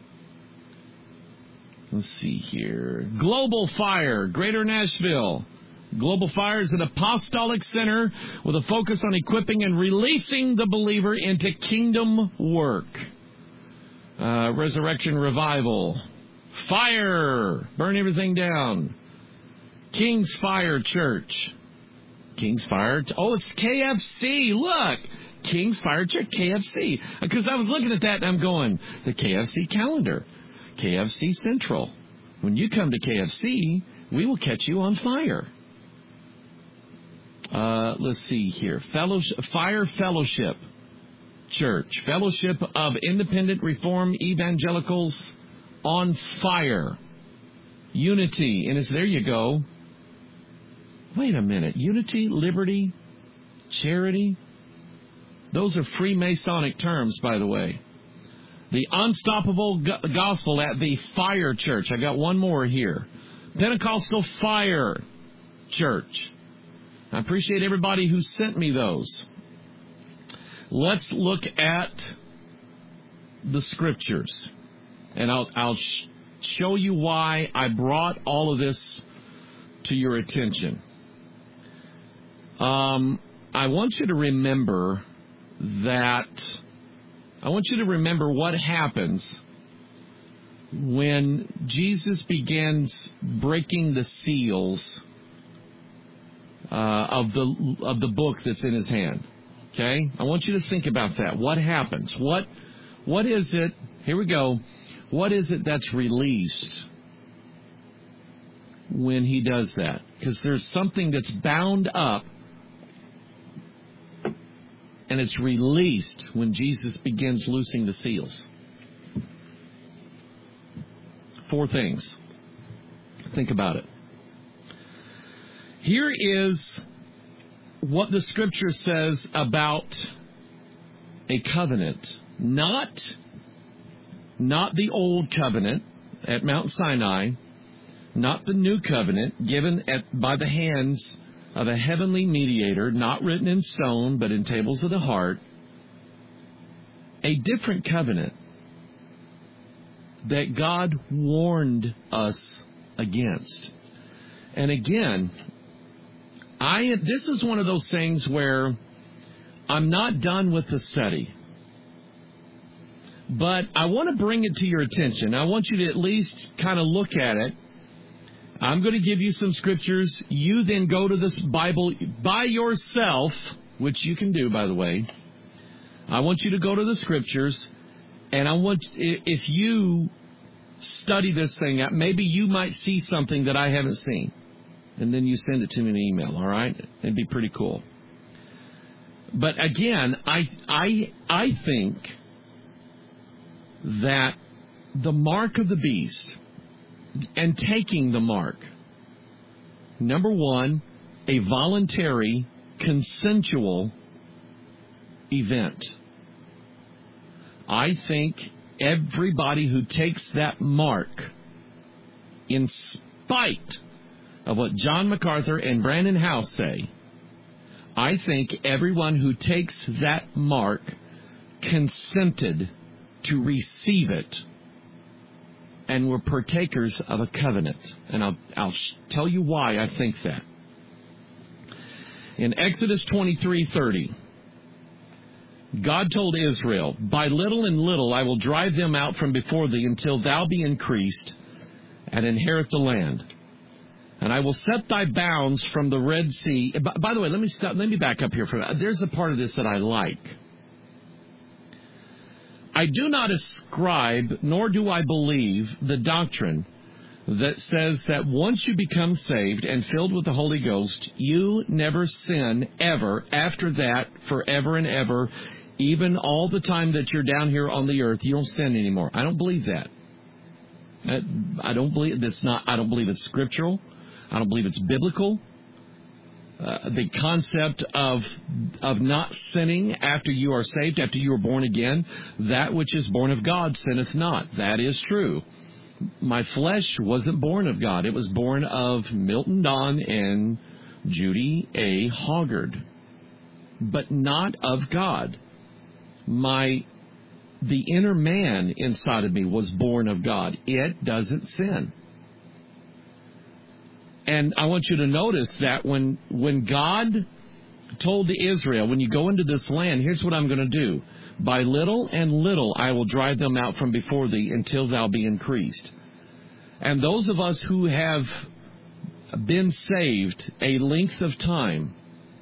Let's see here. Global Fire, Greater Nashville. Global Fire is an apostolic center with a focus on equipping and releasing the believer into kingdom work. Resurrection Revival. Fire, burn everything down. King's Fire Church. King's Fire. Oh, it's KFC. Look. King's Fire Church, KFC. Because I was looking at that and I'm going, the KFC calendar. KFC Central. When you come to KFC, we will catch you on fire. Let's see here. Fire Fellowship Church. Fellowship of Independent Reform Evangelicals on Fire. Unity. And there you go. Wait a minute. Unity, liberty, charity. Those are Freemasonic terms, by the way. The Unstoppable Gospel at the Fire Church. I got one more here. Pentecostal Fire Church. I appreciate everybody who sent me those. Let's look at the Scriptures. And I'll show you why I brought all of this to your attention. I want you to remember what happens when Jesus begins breaking the seals of the book that's in his hand. Okay? I want you to think about that. What happens? What is it? Here we go. What is it that's released when he does that? Because there's something that's bound up, and it's released when Jesus begins loosing the seals. 4 things. Think about it. Here is what the Scripture says about a covenant. Not the old covenant at Mount Sinai, not the new covenant given by the hands of a heavenly mediator, not written in stone, but in tables of the heart. A different covenant that God warned us against. And again, this is one of those things where I'm not done with the study. But I want to bring it to your attention. I want you to at least kind of look at it. I'm going to give you some scriptures. You then go to this Bible by yourself, which you can do, by the way. I want you to go to the scriptures, and if you study this thing out, maybe you might see something that I haven't seen. And then you send it to me in an email, all right? It'd be pretty cool. But again, I think that the mark of the beast and taking the mark, number one, a voluntary, consensual event. I think everybody who takes that mark, in spite of what John MacArthur and Brandon House say, I think everyone who takes that mark consented to receive it and were partakers of a covenant. And I'll tell you why I think that. In Exodus 23:30, God told Israel, by little and little I will drive them out from before thee until thou be increased and inherit the land. And I will set thy bounds from the Red Sea. By the way, let me back up here for a minute. There's a part of this that I like. I do not ascribe, nor do I believe, the doctrine that says that once you become saved and filled with the Holy Ghost, you never sin ever after that, forever and ever, even all the time that you're down here on the earth, you don't sin anymore. I don't believe that. I don't believe it's scriptural. I don't believe it's biblical. The concept of not sinning after you are saved, after you are born again, that which is born of God sinneth not. That is true. My flesh wasn't born of God. It was born of Milton Don and Judy A. Hoggard, but not of God. The inner man inside of me was born of God. It doesn't sin. And I want you to notice that when God told to Israel, when you go into this land, here's what I'm going to do. By little and little I will drive them out from before thee until thou be increased. And those of us who have been saved a length of time,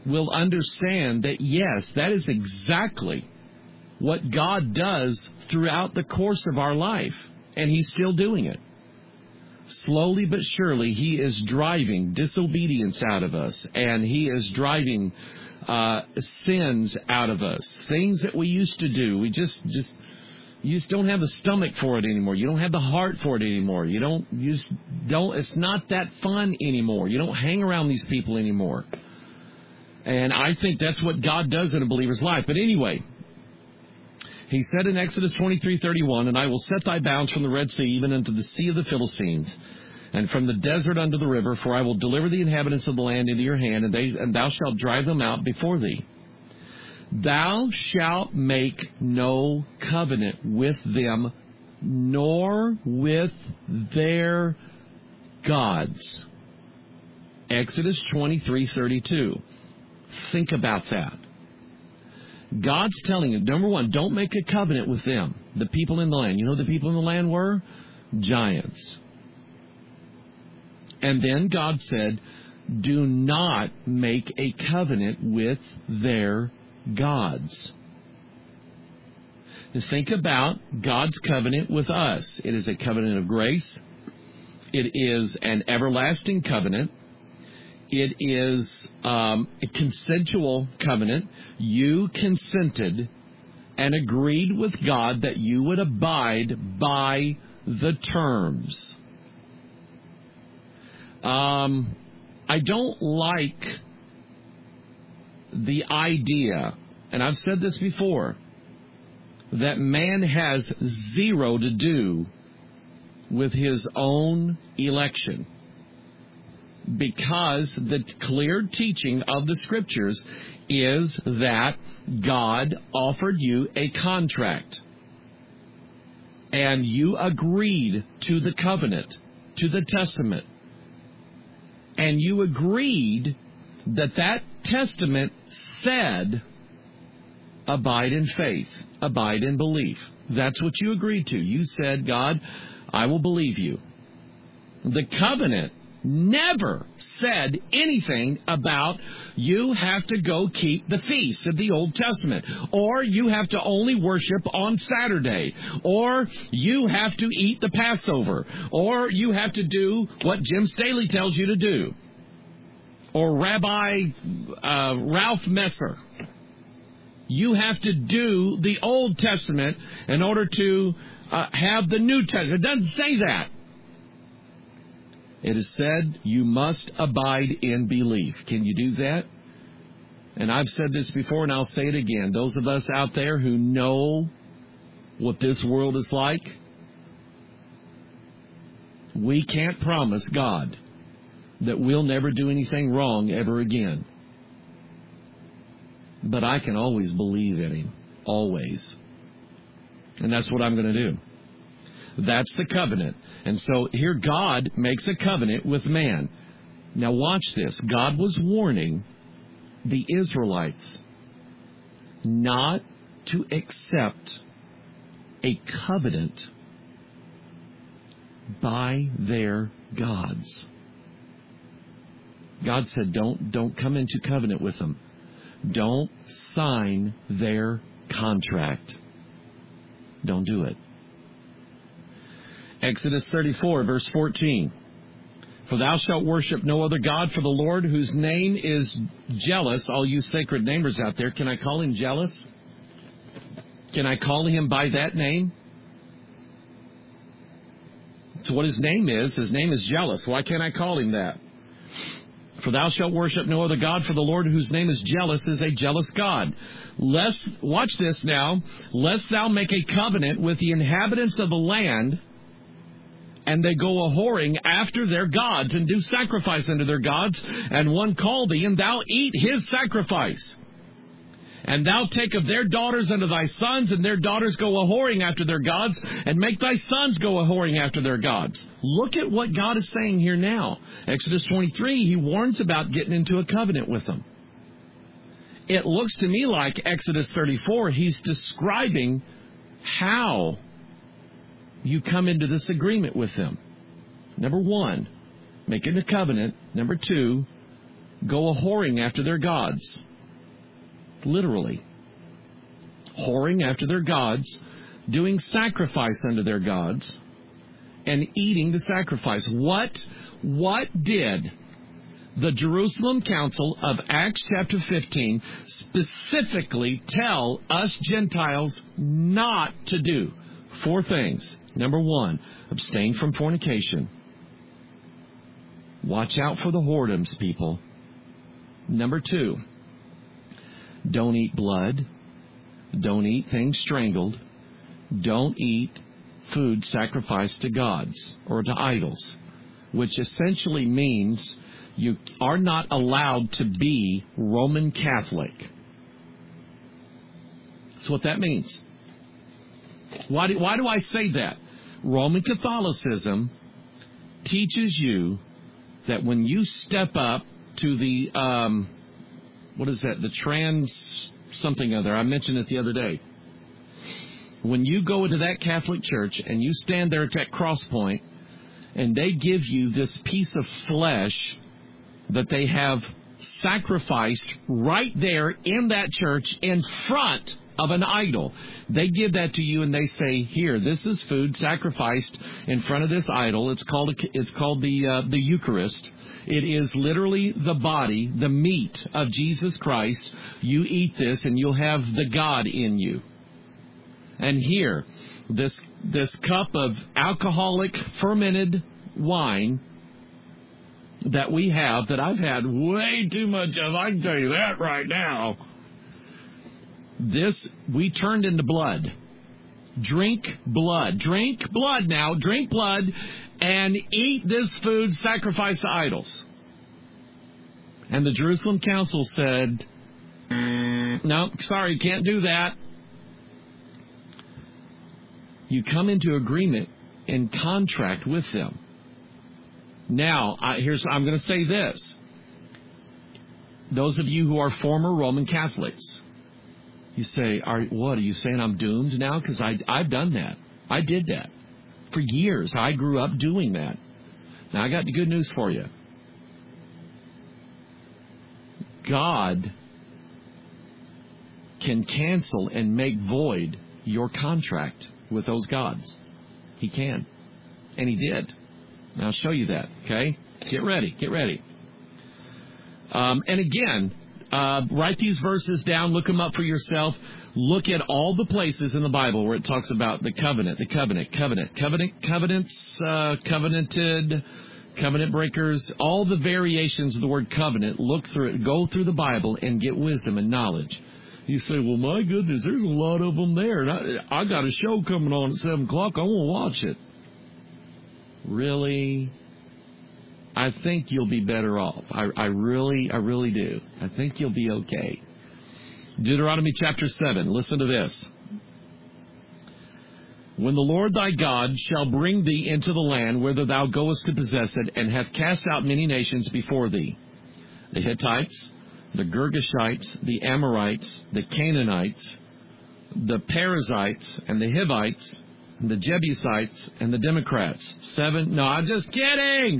will understand that, yes, that is exactly what God does throughout the course of our life. And He's still doing it. Slowly but surely, He is driving disobedience out of us. And He is driving sins out of us. Things that we used to do. You just don't have the stomach for it anymore. You don't have the heart for it anymore. It's not that fun anymore. You don't hang around these people anymore. And I think that's what God does in a believer's life. But anyway, He said in Exodus 23:31, "And I will set thy bounds from the Red Sea even unto the sea of the Philistines, and from the desert unto the river, for I will deliver the inhabitants of the land into your hand, and thou shalt drive them out before thee. Thou shalt make no covenant with them, nor with their gods." Exodus 23:32. Think about that. God's telling you, number one, don't make a covenant with them, the people in the land. You know who the people in the land were? Giants. And then God said, do not make a covenant with their gods. And think about God's covenant with us. It is a covenant of grace. It is an everlasting covenant. It is a consensual covenant. You consented and agreed with God that you would abide by the terms. I don't like the idea, and I've said this before, that man has zero to do with his own election. Because the clear teaching of the Scriptures is that God offered you a contract. And you agreed to the covenant, to the testament. And you agreed that that testament said, abide in faith, abide in belief. That's what you agreed to. You said, God, I will believe you. The covenant never said anything about you have to go keep the feast of the Old Testament, or you have to only worship on Saturday, or you have to eat the Passover, or you have to do what Jim Staley tells you to do, or Rabbi Ralph Messer. You have to do the Old Testament in order to have the New Testament. It doesn't say that. It is said you must abide in belief. Can you do that? And I've said this before, and I'll say it again. Those of us out there who know what this world is like, we can't promise God that we'll never do anything wrong ever again. But I can always believe in Him. Always. And that's what I'm going to do. That's the covenant. And so here God makes a covenant with man. Now watch this. God was warning the Israelites not to accept a covenant by their gods. God said, don't come into covenant with them. Don't sign their contract. Don't do it. Exodus 34, verse 14. For thou shalt worship no other God, for the Lord, whose name is jealous. All you sacred namers out there, can I call Him jealous? Can I call Him by that name? So what His name is jealous. Why can't I call Him that? For thou shalt worship no other God, for the Lord, whose name is jealous, is a jealous God. Watch this now. Lest thou make a covenant with the inhabitants of the land, and they go a-whoring after their gods, and do sacrifice unto their gods, and one call thee, and thou eat his sacrifice. And thou take of their daughters unto thy sons, and their daughters go a-whoring after their gods, and make thy sons go a-whoring after their gods. Look at what God is saying here now. Exodus 23, He warns about getting into a covenant with them. It looks to me like Exodus 34, He's describing how you come into this agreement with them. Number one, making a covenant. Number two, go a-whoring after their gods. Literally. Whoring after their gods, doing sacrifice unto their gods, and eating the sacrifice. What did the Jerusalem Council of Acts chapter 15 specifically tell us Gentiles not to do? 4 things. Number 1, abstain from fornication. Watch out for the whoredoms, people. Number 2, don't eat blood. Don't eat things strangled. Don't eat food sacrificed to gods or to idols, which essentially means you are not allowed to be Roman Catholic. That's what that means. Why do I say that? Roman Catholicism teaches you that when you step up to the, the trans something other, I mentioned it the other day. When you go into that Catholic church and you stand there at that cross point and they give you this piece of flesh that they have sacrificed right there in that church in front of an idol. They give that to you and they say, here, this is food sacrificed in front of this idol. It's called the Eucharist. It is literally the body, the meat of Jesus Christ. You eat this and you'll have the God in you. And here, this cup of alcoholic fermented wine that we have, that I've had way too much of, I can tell you that right now. This, we turned into blood. Drink blood. Drink blood now. Drink blood and eat this food sacrificed to idols. And the Jerusalem Council said, no, sorry, can't do that. You come into agreement and contract with them. Now, I'm going to say this. Those of you who are former Roman Catholics, you say, what, are you saying I'm doomed now? Because I've done that. I did that. For years, I grew up doing that. Now, I got the good news for you. God can cancel and make void your contract with those gods. He can. And he did. And I'll show you that, okay? Get ready. Get ready. And again, write these verses down. Look them up for yourself. Look at all the places in the Bible where it talks about the covenant, covenants, covenanted, covenant breakers, all the variations of the word covenant. Look through it. Go through the Bible and get wisdom and knowledge. You say, well, my goodness, there's a lot of them there. And I got a show coming on at 7 o'clock. I want to watch it. Really? I think you'll be better off. I really do. I think you'll be okay. Deuteronomy chapter 7. Listen to this. When the Lord thy God shall bring thee into the land whither thou goest to possess it, and hath cast out many nations before thee, the Hittites, the Girgashites, the Amorites, the Canaanites, the Perizzites, and the Hivites, and the Jebusites, and the Democrats. 7. No, I'm just kidding.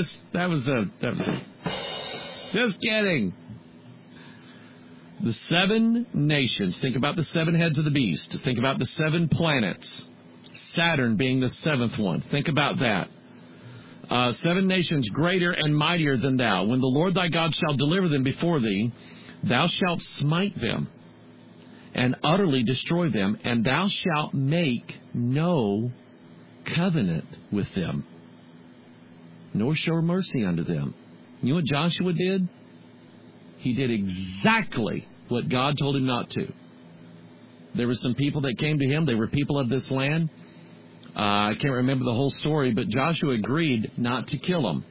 Just kidding. The 7 nations. Think about the 7 heads of the beast. Think about the 7 planets. Saturn being the 7th one. Think about that. 7 nations greater and mightier than thou. When the Lord thy God shall deliver them before thee, thou shalt smite them and utterly destroy them, and thou shalt make no covenant with them, nor show mercy unto them. You know what Joshua did? He did exactly what God told him not to. There were some people that came to him. They were people of this land. I can't remember the whole story, but Joshua agreed not to kill them.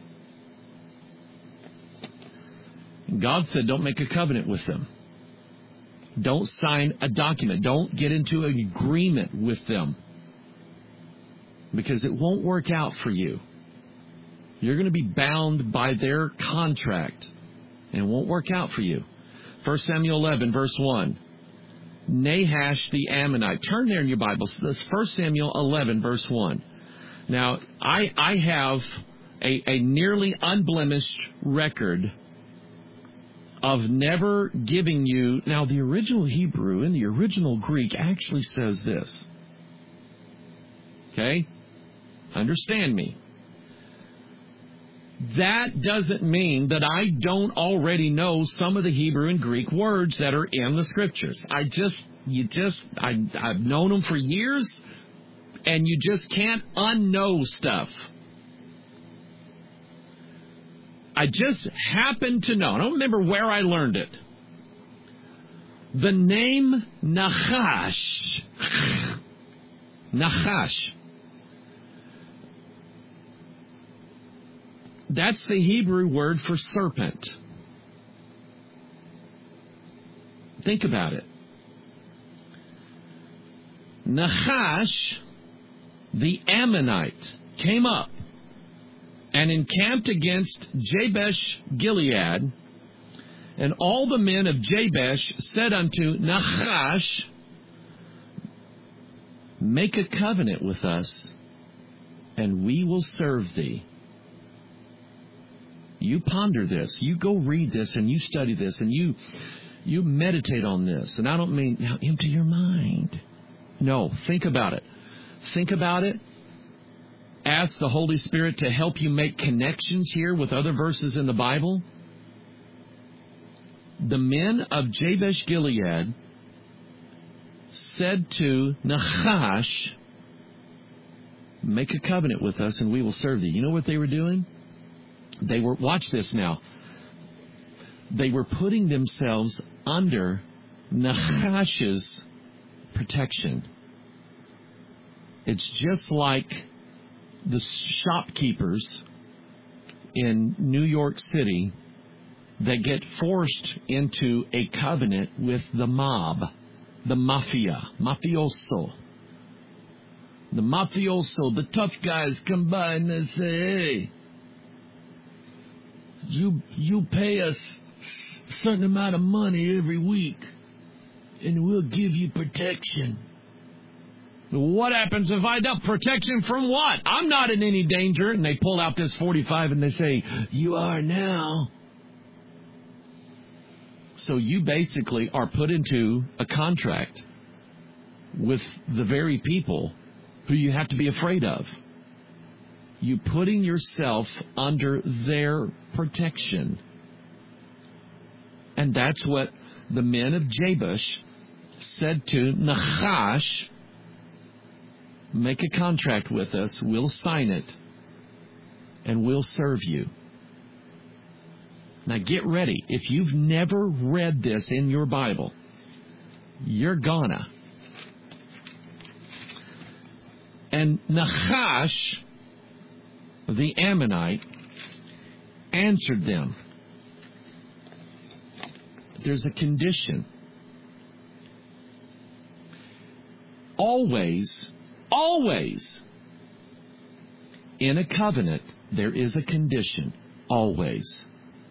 God said, don't make a covenant with them. Don't sign a document. Don't get into an agreement with them, because it won't work out for you. You're going to be bound by their contract, and it won't work out for you. 1 Samuel 11, verse 1. Nahash the Ammonite. Turn there in your Bible. This is 1 Samuel 11, verse 1. Now, I have a nearly unblemished record of never giving you. Now, the original Hebrew and the original Greek actually says this. Okay? Understand me. That doesn't mean that I don't already know some of the Hebrew and Greek words that are in the Scriptures. I've known them for years, and you just can't unknow stuff. I just happen to know. I don't remember where I learned it. The name Nachash. Nachash. That's the Hebrew word for serpent. Think about it. Nachash, the Ammonite, came up and encamped against Jabesh Gilead, and all the men of Jabesh said unto Nachash, make a covenant with us, and we will serve thee. You ponder this. You go read this, and you study this, and you meditate on this. And I don't mean, now, empty your mind. No, think about it. Think about it. Ask the Holy Spirit to help you make connections here with other verses in the Bible. The men of Jabesh Gilead said to Nachash, make a covenant with us and we will serve thee. You know what they were doing? They were, watch this now, they were putting themselves under Nachash's protection. It's just like the shopkeepers in New York City that get forced into a covenant with the mob, the mafia, mafioso. The mafioso, the tough guys come by and they say, hey, you pay us a certain amount of money every week and we'll give you protection. What happens if I don't? Protection from what? I'm not in any danger. And they pull out this 45 and they say, you are now. So you basically are put into a contract with the very people who you have to be afraid of. You putting yourself under their protection. And that's what the men of Jabesh said to Nachash, make a contract with us, we'll sign it, and we'll serve you. Now get ready. If you've never read this in your Bible, you're gonna. And Nachash, the Ammonite, answered them. There's a condition. Always, in a covenant, there is a condition. Always.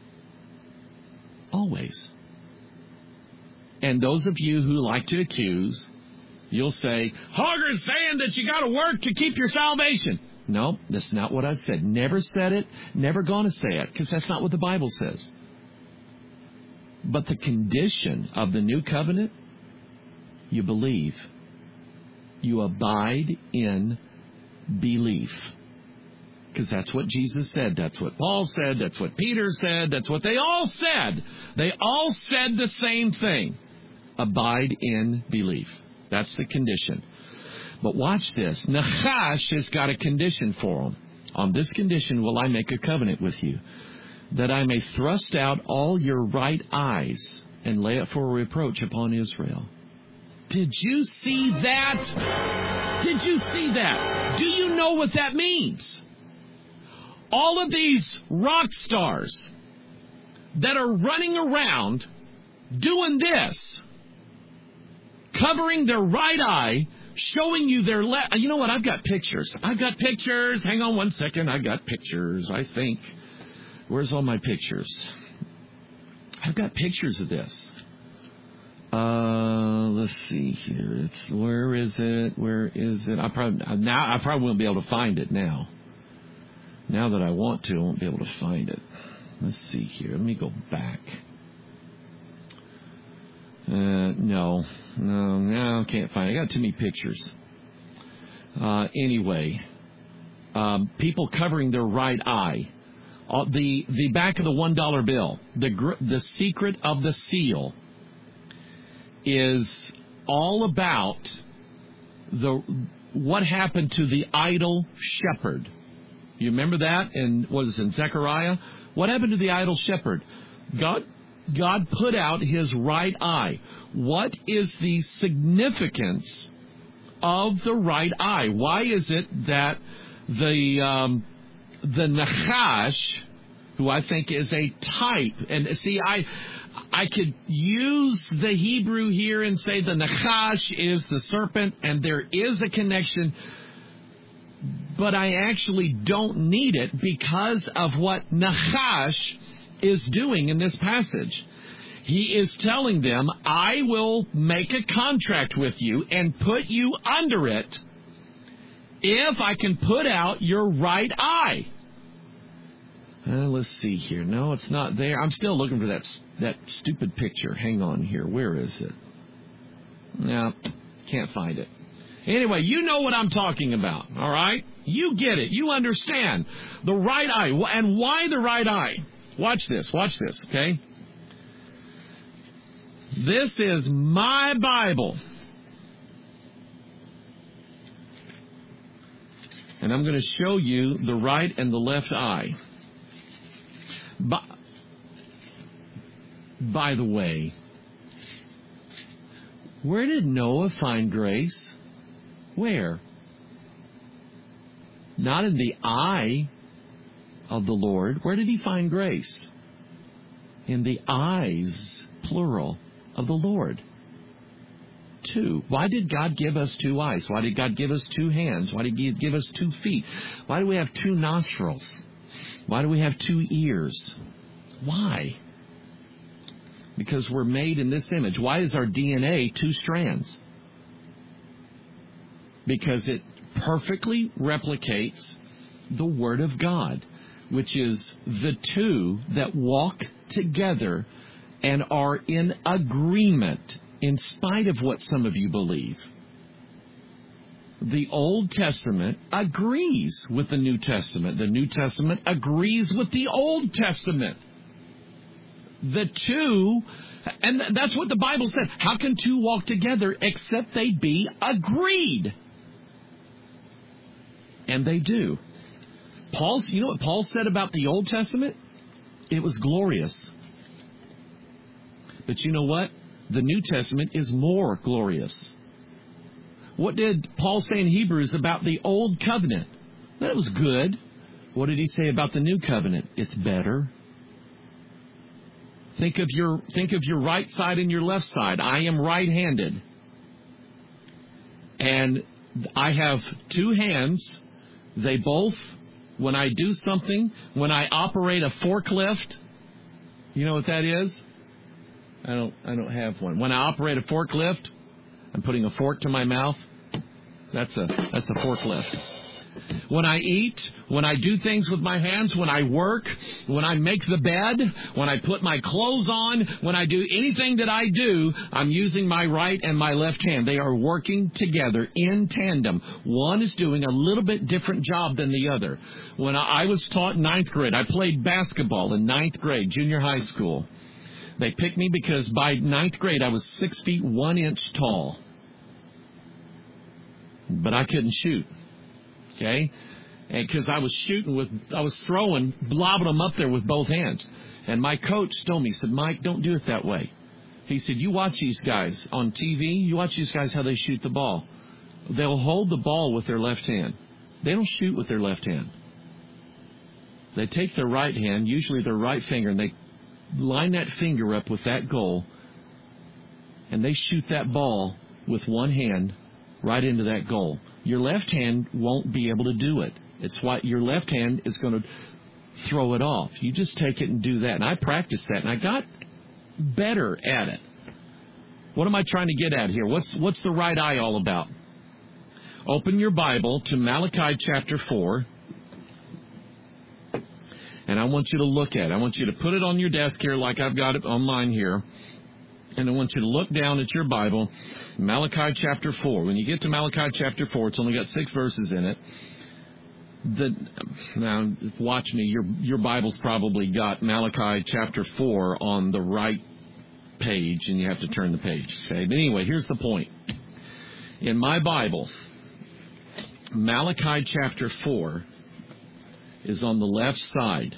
And those of you who like to accuse, you'll say, Hogger's saying that you got to work to keep your salvation. No, that's not what I said. Never said it, never going to say it, because that's not what the Bible says. But the condition of the new covenant, you believe. You abide in belief. Because that's what Jesus said. That's what Paul said. That's what Peter said. That's what they all said. They all said the same thing. Abide in belief. That's the condition. But watch this. Nachash has got a condition for him. On this condition will I make a covenant with you, that I may thrust out all your right eyes and lay it for a reproach upon Israel. Did you see that? Did you see that? Do you know what that means? All of these rock stars that are running around doing this, covering their right eye, showing you their left. You know what? I've got pictures. Hang on one second. I got pictures, I think. Where's all my pictures? I've got pictures of this. Let's see here. Where is it? I probably won't be able to find it now. Now that I want to, I won't be able to find it. Let's see here. Let me go back. No, can't find it. I got too many pictures. Anyway, people covering their right eye. The back of the $1 bill, the secret of the seal, is all about what happened to the idol shepherd. You remember that? And was it in Zechariah? What happened to the idol shepherd? God put out his right eye. What is the significance of the right eye? Why is it that the Nachash, who I think is a type, and see, I could use the Hebrew here and say the Nachash is the serpent, and there is a connection, but I actually don't need it because of what Nachash is doing in this passage. He is telling them, I will make a contract with you and put you under it if I can put out your right eye. Let's see here. No, it's not there. I'm still looking for that stupid picture. Hang on here. Where is it? No, can't find it. Anyway, you know what I'm talking about, all right? You get it. You understand. The right eye. And why the right eye? Watch this, okay? This is my Bible. And I'm going to show you the right and the left eye. By the way, where did Noah find grace? Where? Not in the eye of the Lord. Where did he find grace? In the eyes, plural, of the Lord. 2. Why did God give us 2 eyes? Why did God give us 2 hands? Why did He give us 2 feet? Why do we have 2 nostrils? Why do we have 2 ears? Why? Because we're made in this image. Why is our DNA 2 strands? Because it perfectly replicates the Word of God, which is the 2 that walk together and are in agreement in spite of what some of you believe. The Old Testament agrees with the New Testament. The New Testament agrees with the Old Testament. The 2, and that's what the Bible said. How can 2 walk together except they be agreed? And they do. You know what Paul said about the Old Testament? It was glorious. But you know what? The New Testament is more glorious. What did Paul say in Hebrews about the Old Covenant? That was good. What did he say about the New Covenant? It's better. Think of your right side and your left side. I am right-handed. And I have 2 hands. They both, when I do something, when I operate a forklift, you know what that is? I don't have one. When I operate a forklift, I'm putting a fork to my mouth. That's a forklift. When I eat, when I do things with my hands, when I work, when I make the bed, when I put my clothes on, when I do anything that I do, I'm using my right and my left hand. They are working together in tandem. One is doing a little bit different job than the other. When I was taught in 9th grade, I played basketball in 9th grade, junior high school. They picked me because by 9th grade I was 6 feet 1 inch tall. But I couldn't shoot. Okay? And because I was throwing, lobbing them up there with both hands. And my coach told me, he said, Mike, don't do it that way. He said, you watch these guys on TV, you watch these guys how they shoot the ball. They'll hold the ball with their left hand. They don't shoot with their left hand. They take their right hand, usually their right finger, and they line that finger up with that goal, and they shoot that ball with one hand right into that goal. Your left hand won't be able to do it. It's why your left hand is going to throw it off. You just take it and do that. And I practiced that, and I got better at it. What am I trying to get at here? What's the right eye all about? Open your Bible to Malachi chapter 4. And I want you to look at it. I want you to put it on your desk here like I've got it on mine here. And I want you to look down at your Bible, Malachi chapter 4. When you get to Malachi chapter 4, it's only got 6 verses in it. Now, watch me. Your Bible's probably got Malachi chapter 4 on the right page, and you have to turn the page. Okay. But anyway, here's the point. In my Bible, Malachi chapter 4 is on the left side.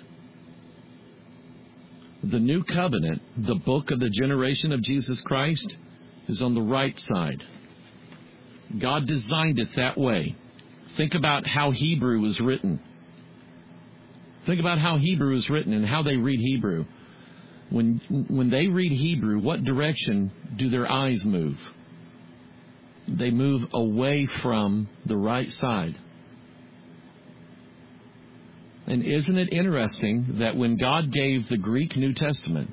The New Covenant, the book of the generation of Jesus Christ, is on the right side. God designed it that way. Think about how Hebrew is written. Think about how Hebrew is written and how they read Hebrew. When they read Hebrew, what direction do their eyes move? They move away from the right side. And isn't it interesting that when God gave the Greek New Testament,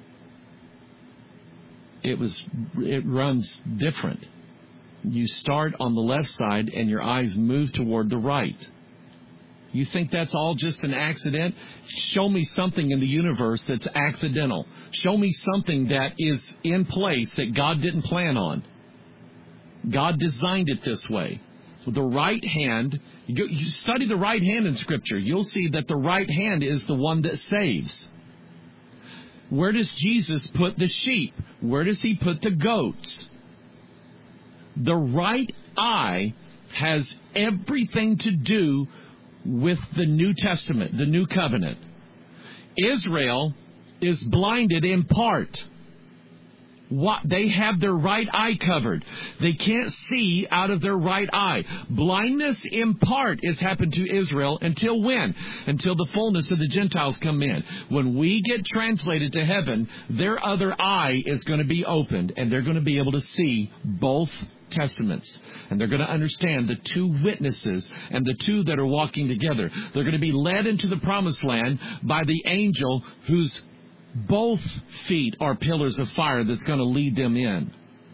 it runs different. You start on the left side and your eyes move toward the right. You think that's all just an accident? Show me something in the universe that's accidental. Show me something that is in place that God didn't plan on. God designed it this way. The right hand, you study the right hand in Scripture, you'll see that the right hand is the one that saves. Where does Jesus put the sheep? Where does he put the goats? The right eye has everything to do with the New Testament, the New Covenant. Israel is blinded in part. They have their right eye covered. They can't see out of their right eye. Blindness in part has happened to Israel until when? Until the fullness of the Gentiles come in. When we get translated to heaven, their other eye is going to be opened, and they're going to be able to see both Testaments. And they're going to understand the two witnesses and the two that are walking together. They're going to be led into the promised land by the angel whose both feet are pillars of fire that's going to lead them in.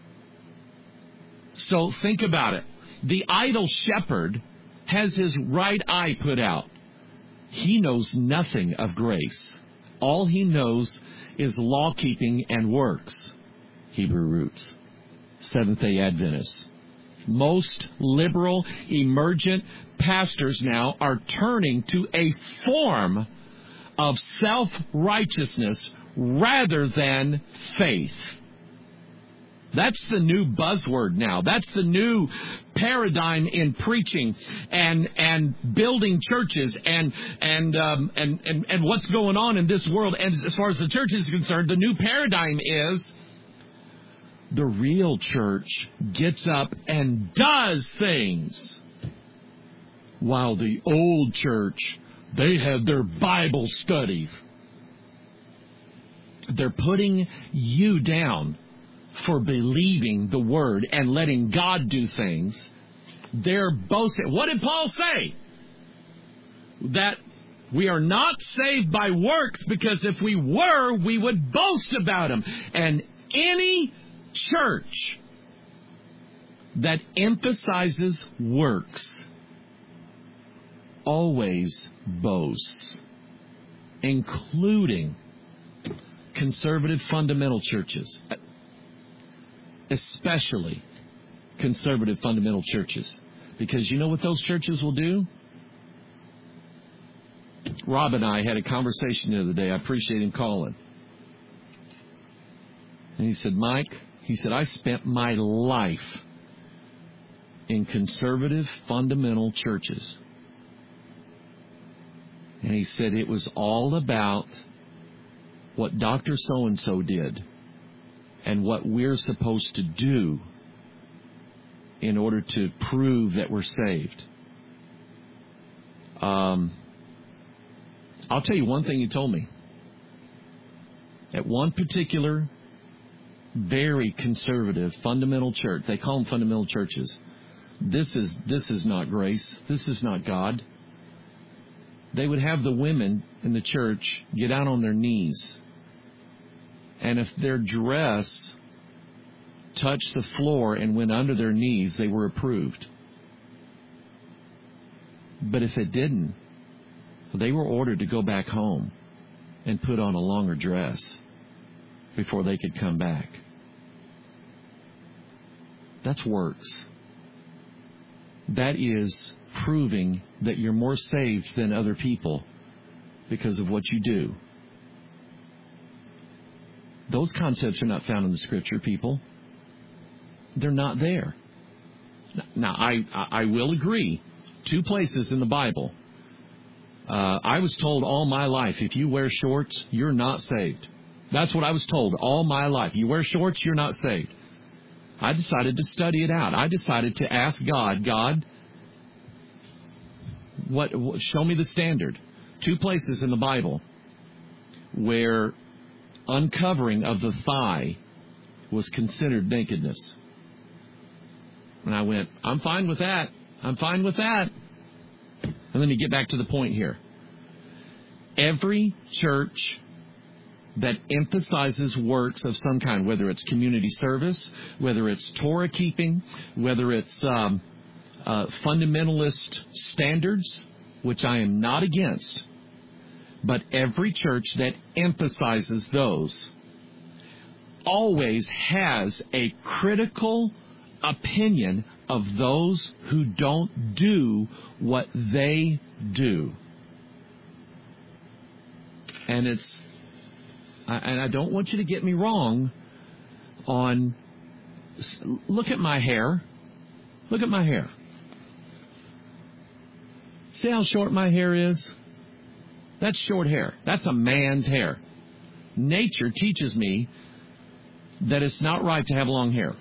So think about it. The idle shepherd has his right eye put out. He knows nothing of grace. All he knows is law-keeping and works. Hebrew roots. Seventh-day Adventists. Most liberal, emergent pastors now are turning to a form of self-righteousness rather than faith. That's the new buzzword now. That's the new paradigm in preaching and building churches and what's going on in this world. And as far as the church is concerned, the new paradigm is the real church gets up and does things, while the old church, they have their Bible studies. They're putting you down for believing the Word and letting God do things. They're boasting. What did Paul say? That we are not saved by works, because if we were, we would boast about them. And any church that emphasizes works always boasts, including conservative fundamental churches, especially conservative fundamental churches. Because you know what those churches will do? Rob and I had a conversation the other day. I appreciate him calling. And he said, Mike, I spent my life in conservative fundamental churches. And he said it was all about what Dr. So-and-so did and what we're supposed to do in order to prove that we're saved. I'll tell you one thing he told me. At one particular very conservative fundamental church, they call them fundamental churches, this is not grace. This is not God. They would have the women in the church get out on their knees. And if their dress touched the floor and went under their knees, they were approved. But if it didn't, they were ordered to go back home and put on a longer dress before they could come back. That's works. That is proving that you're more saved than other people because of what you do. Those concepts are not found in the Scripture, people. They're not there. Now, I will agree. 2 places in the Bible. I was told all my life, if you wear shorts, you're not saved. That's what I was told all my life. You wear shorts, you're not saved. I decided to study it out. I decided to ask God, what show me the standard. 2 places in the Bible where uncovering of the thigh was considered nakedness. And I went, I'm fine with that. I'm fine with that. And let me get back to the point here. Every church that emphasizes works of some kind, whether it's community service, whether it's Torah keeping, whether it's fundamentalist standards, which I am not against, but every church that emphasizes those always has a critical opinion of those who don't do what they do. And I don't want you to get me wrong on, look at my hair. Look at my hair. See how short my hair is? That's short hair. That's a man's hair. Nature teaches me that it's not right to have long hair.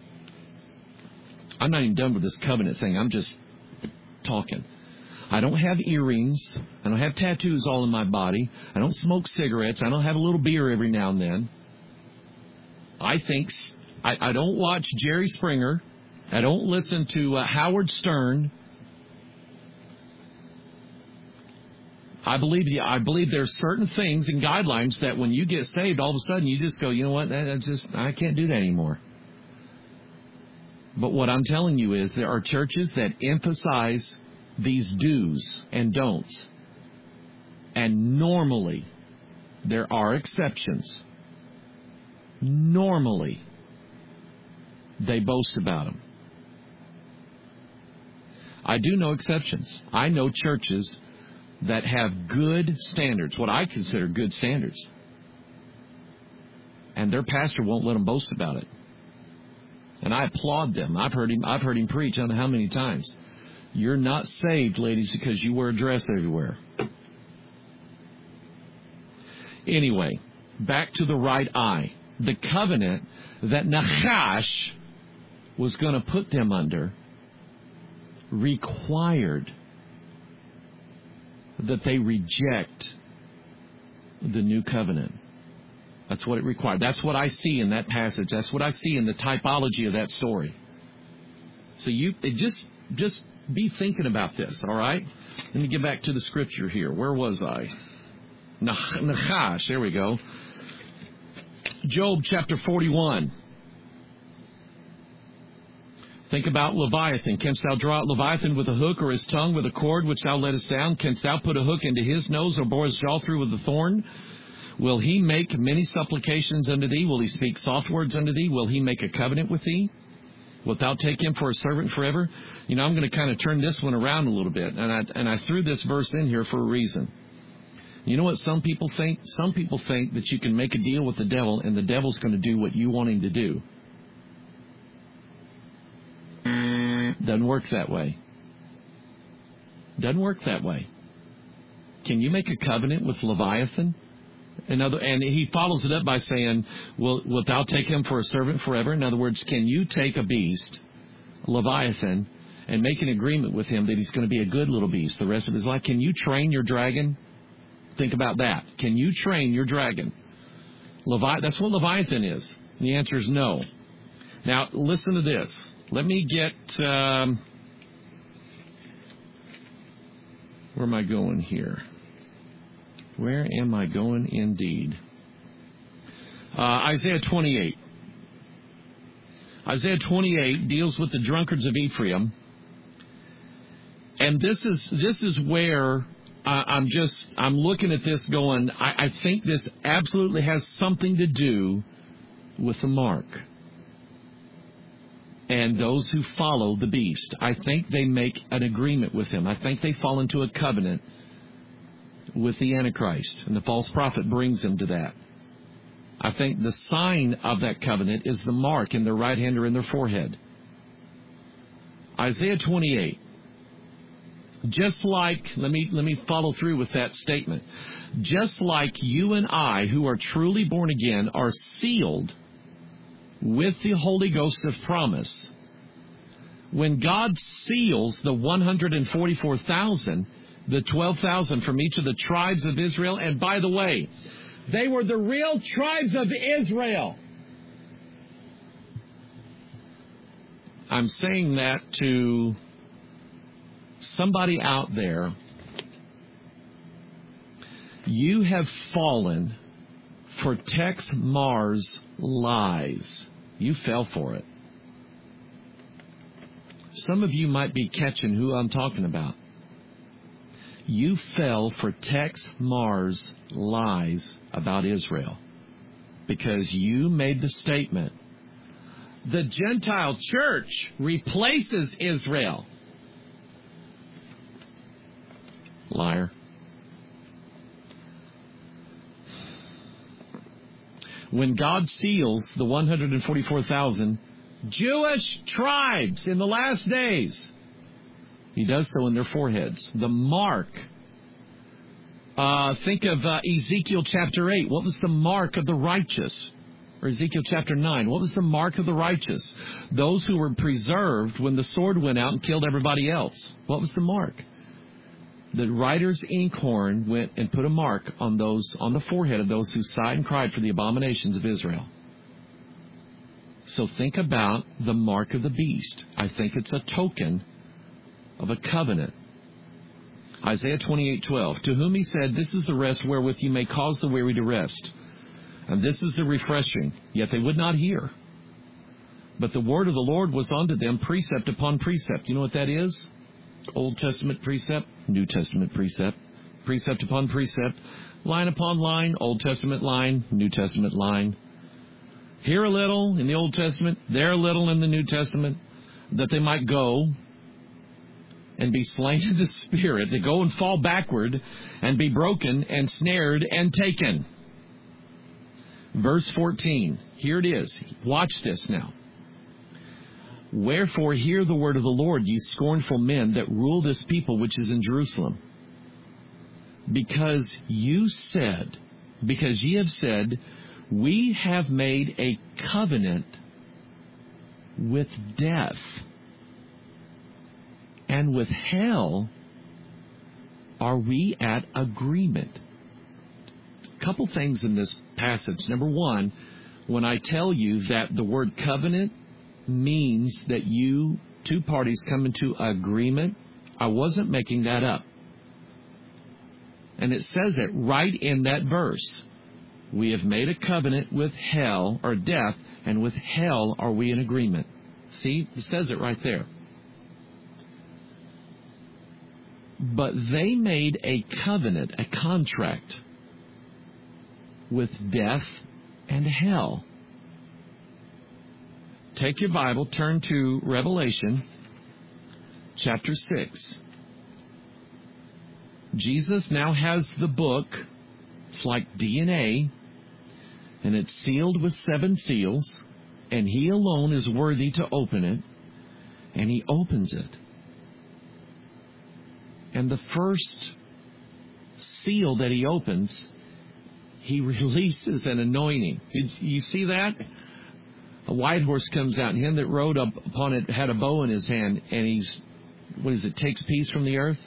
I'm not even done with this covenant thing. I'm just talking. I don't have earrings. I don't have tattoos all in my body. I don't smoke cigarettes. I don't have a little beer every now and then. I don't watch Jerry Springer. I don't listen to Howard Stern. I believe there's certain things and guidelines that when you get saved, all of a sudden you just go, you know what, I can't do that anymore. But what I'm telling you is there are churches that emphasize these do's and don'ts. And normally, there are exceptions. Normally, they boast about them. I do know exceptions. I know churches that have good standards, what I consider good standards. And their pastor won't let them boast about it. And I applaud them. I've heard him preach, I don't know how many times. You're not saved, ladies, because you wear a dress everywhere. Anyway, back to the right eye. The covenant that Nachash was going to put them under required that they reject the new covenant. That's what it required. That's what I see in that passage. That's what I see in the typology of that story. So just be thinking about this, all right? Let me get back to the scripture here. Where was I? Nachash, there we go. Job chapter 41. Think about Leviathan. Canst thou draw out Leviathan with a hook, or his tongue with a cord which thou lettest down? Canst thou put a hook into his nose, or bore his jaw through with a thorn? Will he make many supplications unto thee? Will he speak soft words unto thee? Will he make a covenant with thee? Wilt thou take him for a servant forever? You know, I'm going to kind of turn this one around a little bit, and I threw this verse in here for a reason. You know what some people think? Some people think that you can make a deal with the devil, and the devil's going to do what you want him to do. Doesn't work that way. Doesn't work that way. Can you make a covenant with Leviathan? And he follows it up by saying, wilt thou take him for a servant forever? In other words, can you take a beast, Leviathan, and make an agreement with him that he's going to be a good little beast the rest of his life? Can you train your dragon? Think about that. Can you train your dragon? That's what Leviathan is. And the answer is no. Now, listen to this. Let me get... where am I going here? Where am I going indeed? Isaiah 28. Isaiah 28 deals with the drunkards of Ephraim. And this is where I'm looking at this going, I think this absolutely has something to do with the mark. and those who follow the beast. I think they make an agreement with him. I think they fall into a covenant with the Antichrist, and the false prophet brings them to that. I think the sign of that covenant is the mark in their right hand or in their forehead. Isaiah 28. Just like, let me follow through with that statement. Just like you and I, who are truly born again, are sealed with the Holy Ghost of promise, when God seals the 144,000, the 12,000 from each of the tribes of Israel, and by the way, they were the real tribes of Israel. I'm saying that to somebody out there. You have fallen for Tex Mars lies. You fell for it. Some of you might be catching who I'm talking about. You fell for Tex Mars lies about Israel because you made the statement, the Gentile church replaces Israel. Liar. When God seals the 144,000 Jewish tribes in the last days, He does so in their foreheads. The mark. Think of Ezekiel chapter 8. What was the mark of the righteous? Or Ezekiel chapter 9. What was the mark of the righteous? Those who were preserved when the sword went out and killed everybody else. What was the mark? The writer's inkhorn went and put a mark on the forehead of those who sighed and cried for the abominations of Israel. So think about the mark of the beast. I think it's a token of a covenant. Isaiah 28:12. To whom he said, this is the rest wherewith you may cause the weary to rest. And this is the refreshing. Yet they would not hear. But the word of the Lord was unto them precept upon precept. You know what that is? Old Testament precept, New Testament precept, precept upon precept, line upon line, Old Testament line, New Testament line. Here a little in the Old Testament, there a little in the New Testament, that they might go and be slain in the Spirit, to go and fall backward and be broken and snared and taken. Verse 14, here it is. Watch this now. Wherefore hear the word of the Lord, ye scornful men that rule this people which is in Jerusalem. Because ye have said, we have made a covenant with death, and with hell are we at agreement. A couple things in this passage. Number one, when I tell you that the word covenant means that two parties come into agreement, I wasn't making that up. And it says it right in that verse. We have made a covenant with hell, or death, and with hell are we in agreement. See, it says it right there. But they made a covenant, a contract, with death and hell. Take your Bible, turn to Revelation chapter 6. Jesus now has the book. It's like DNA, and it's sealed with 7 seals, and He alone is worthy to open it, and He opens it. And the first seal that He opens, He releases an anointing. Did you see that? A white horse comes out, and him that rode up upon it had a bow in his hand, and takes peace from the earth?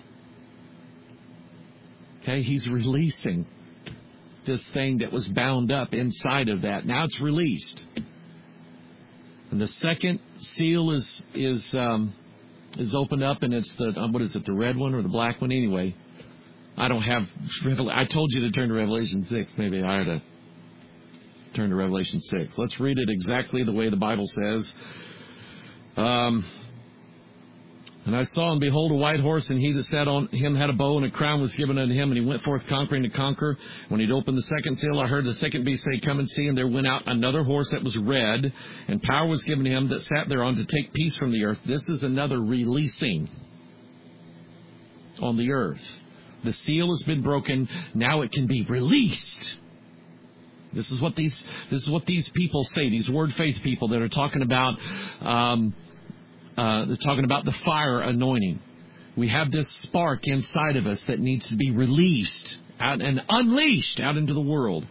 Okay, He's releasing this thing that was bound up inside of that. Now it's released. And the second seal is opened up, and it's the red one or the black one? Anyway, I don't have, I told you to turn to Revelation 6. Maybe I ought to turn to Revelation 6. Let's read it exactly the way the Bible says. And I saw, and behold, a white horse, and he that sat on him had a bow, and a crown was given unto him, and he went forth conquering to conquer. When he'd opened the second seal, I heard the second beast say, Come and see. And there went out another horse that was red, and power was given him that sat thereon to take peace from the earth. This is another releasing on the earth. The seal has been broken. Now it can be released. This is what these people say, these word faith people that are talking about they're talking about the fire anointing. We have this spark inside of us that needs to be released out and unleashed out into the world.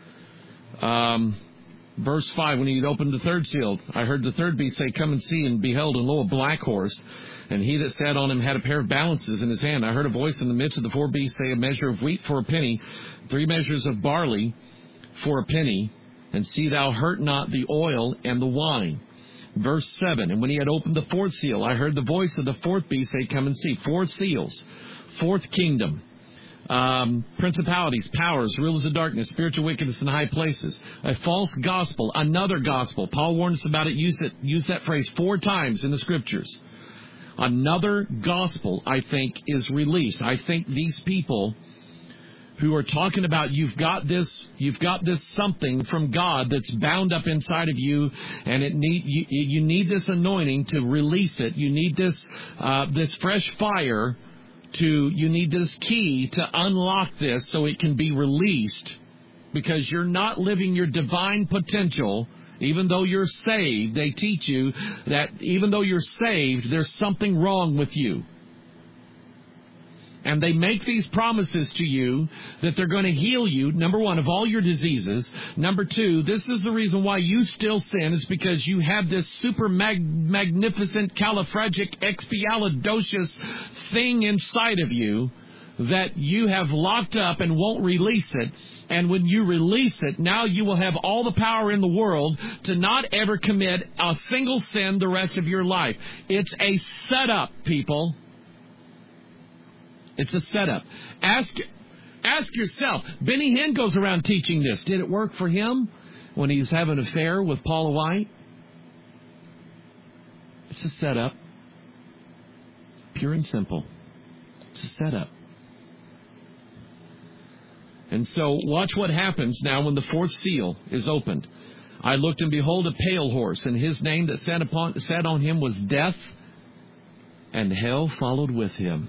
Verse 5, when he had opened the third seal, I heard the third beast say, Come and see, and beheld, and lo, a black horse. And he that sat on him had a pair of balances in his hand. I heard a voice in the midst of the four beasts say, A measure of wheat for a penny, 3 measures of barley for a penny, and see thou hurt not the oil and the wine. Verse 7, and when he had opened the fourth seal, I heard the voice of the fourth beast say, Come and see. 4 seals, fourth kingdom, principalities, powers, rulers of darkness, spiritual wickedness in high places, a false gospel, another gospel. Paul warned us about it, used that phrase 4 times in the Scriptures. Another gospel, I think, is released. I think these people who are talking about you've got this something from God that's bound up inside of you, and you need this anointing to release it. You need this fresh fire you need this key to unlock this so it can be released, because you're not living your divine potential. Even though you're saved, they teach you that even though you're saved, there's something wrong with you. And they make these promises to you that they're going to heal you, number 1, of all your diseases. Number 2, this is the reason why you still sin, is because you have this super magnificent califragic-expialidocious thing inside of you that you have locked up and won't release it. And when you release it, now you will have all the power in the world to not ever commit a single sin the rest of your life. It's a setup, people. It's a setup. Ask yourself. Benny Hinn goes around teaching this. Did it work for him when he's having an affair with Paula White? It's a setup. Pure and simple. It's a setup. And so watch what happens now when the fourth seal is opened. I looked, and behold, a pale horse, and his name that sat on him was Death, and hell followed with him.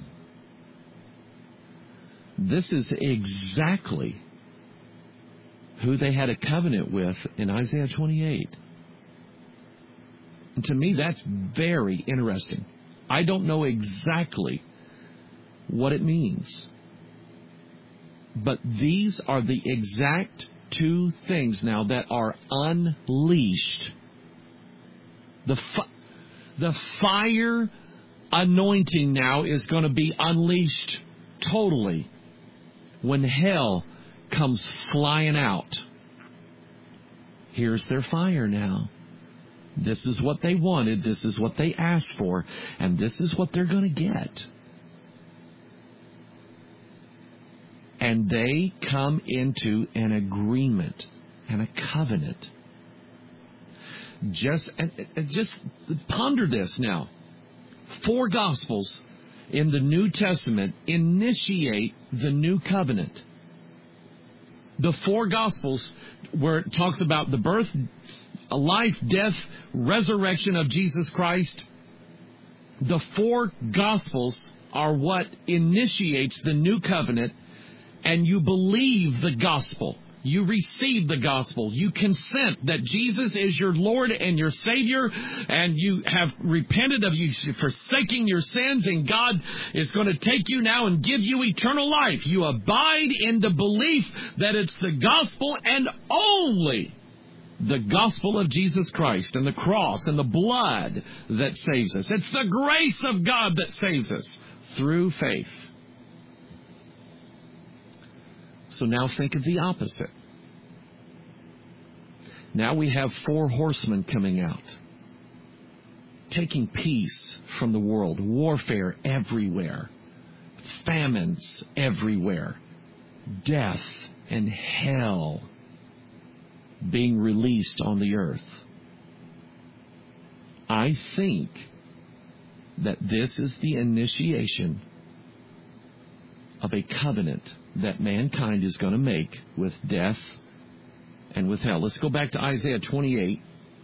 This is exactly who they had a covenant with in Isaiah 28. And to me, that's very interesting. I don't know exactly what it means. But these are the exact 2 things now that are unleashed. The fire anointing now is going to be unleashed totally when hell comes flying out. Here's their fire now. This is what they wanted. This is what they asked for. And this is what they're going to get. And they come into an agreement and a covenant. Just ponder this now. 4 Gospels in the New Testament initiate the new covenant. The 4 Gospels, where it talks about the birth, life, death, resurrection of Jesus Christ, the 4 Gospels are what initiates the new covenant, and you believe the gospel. You receive the gospel. You consent that Jesus is your Lord and your Savior, and you have repented of you forsaking your sins, and God is going to take you now and give you eternal life. You abide in the belief that it's the gospel and only the gospel of Jesus Christ and the cross and the blood that saves us. It's the grace of God that saves us through faith. So now think of the opposite. Now we have 4 horsemen coming out, taking peace from the world, warfare everywhere, famines everywhere, death and hell being released on the earth. I think that this is the initiation of a covenant that mankind is going to make with death and with hell. Let's go back to Isaiah 28.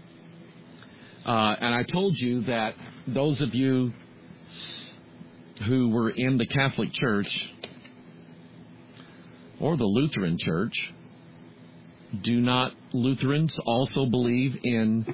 And I told you that those of you who were in the Catholic Church or the Lutheran Church, do not Lutherans also believe in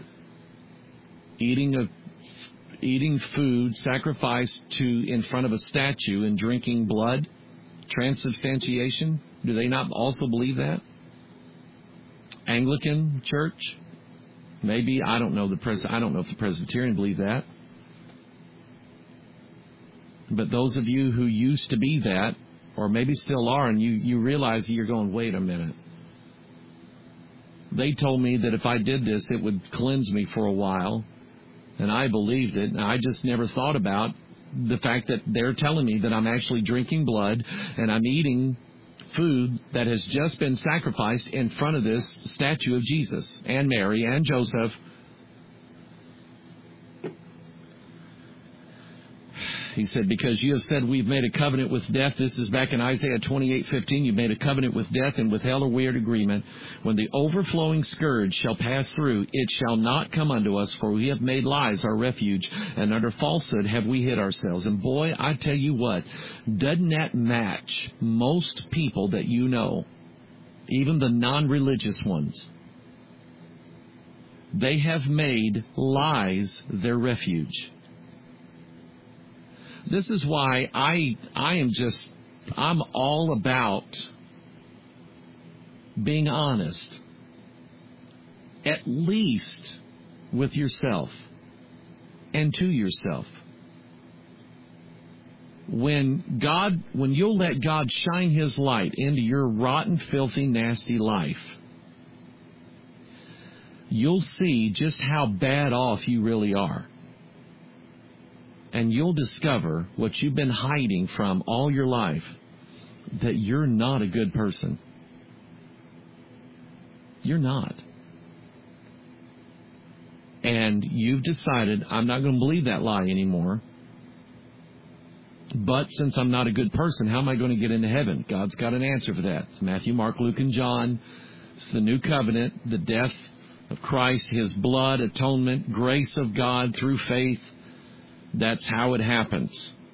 eating food sacrificed in front of a statue and drinking blood? Transubstantiation? Do they not also believe that? Anglican Church? Maybe. I don't know I don't know if the Presbyterian believe that. But those of you who used to be that, or maybe still are, and you realize that you're going, wait a minute. They told me that if I did this, it would cleanse me for a while. And I believed it. And I just never thought about the fact that they're telling me that I'm actually drinking blood and I'm eating food that has just been sacrificed in front of this statue of Jesus and Mary and Joseph. He said, because you have said we've made a covenant with death. This is back in Isaiah 28:15. You've made a covenant with death, and with hell a weird agreement. When the overflowing scourge shall pass through, it shall not come unto us, for we have made lies our refuge, and under falsehood have we hid ourselves. And boy, I tell you what, doesn't that match most people that you know, even the non-religious ones? They have made lies their refuge. This is why I'm all about being honest, at least with yourself and to yourself. When you'll let God shine His light into your rotten, filthy, nasty life, you'll see just how bad off you really are. And you'll discover what you've been hiding from all your life, that you're not a good person. You're not. And you've decided, I'm not going to believe that lie anymore. But since I'm not a good person, how am I going to get into heaven? God's got an answer for that. It's Matthew, Mark, Luke, and John. It's the new covenant, the death of Christ, His blood, atonement, grace of God through faith. That's how it happens.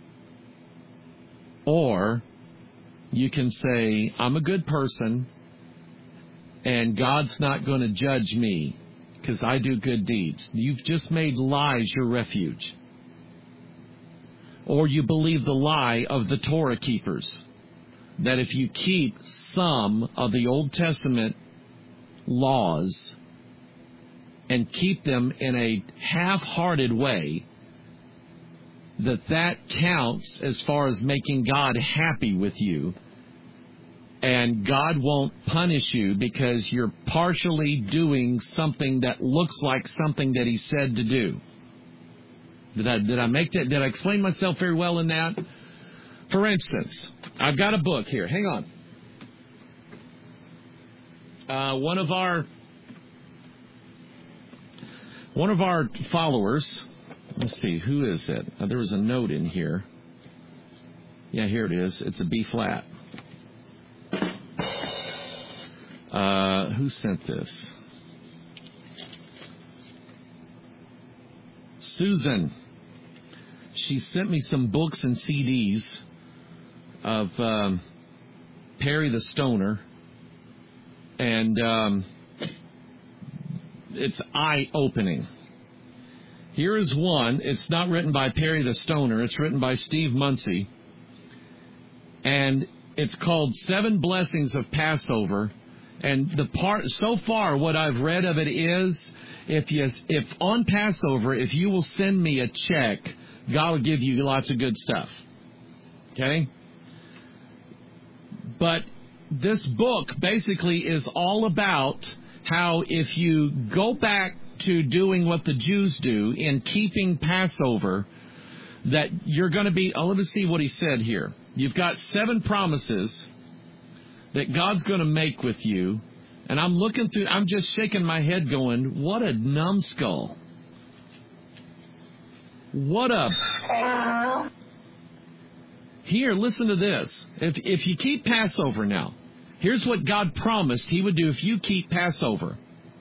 Or you can say, I'm a good person and God's not going to judge me because I do good deeds. You've just made lies your refuge. Or you believe the lie of the Torah keepers, that if you keep some of the Old Testament laws and keep them in a half-hearted way, that counts as far as making God happy with you, and God won't punish you because you're partially doing something that looks like something that He said to do. Did I make that? Did I explain myself very well in that? For instance, I've got a book here. Hang on. One of our followers. Let's see, who is it? There was a note in here. Yeah, here it is. It's a B flat. Who sent this? Susan. She sent me some books and CDs of Perry the Stoner. And it's eye-opening. Here is one. It's not written by Perry the Stoner. It's written by Steve Munsey. And it's called 7 Blessings of Passover. And so far what I've read of it is, if on Passover, if you will send me a check, God will give you lots of good stuff. Okay? But this book basically is all about how if you go back to doing what the Jews do in keeping Passover, that you're going to be... let me see what he said here. You've got 7 promises that God's going to make with you. And I'm looking through, I'm just shaking my head going, what a numbskull. What up? Here, listen to this. If you keep Passover now, here's what God promised He would do if you keep Passover.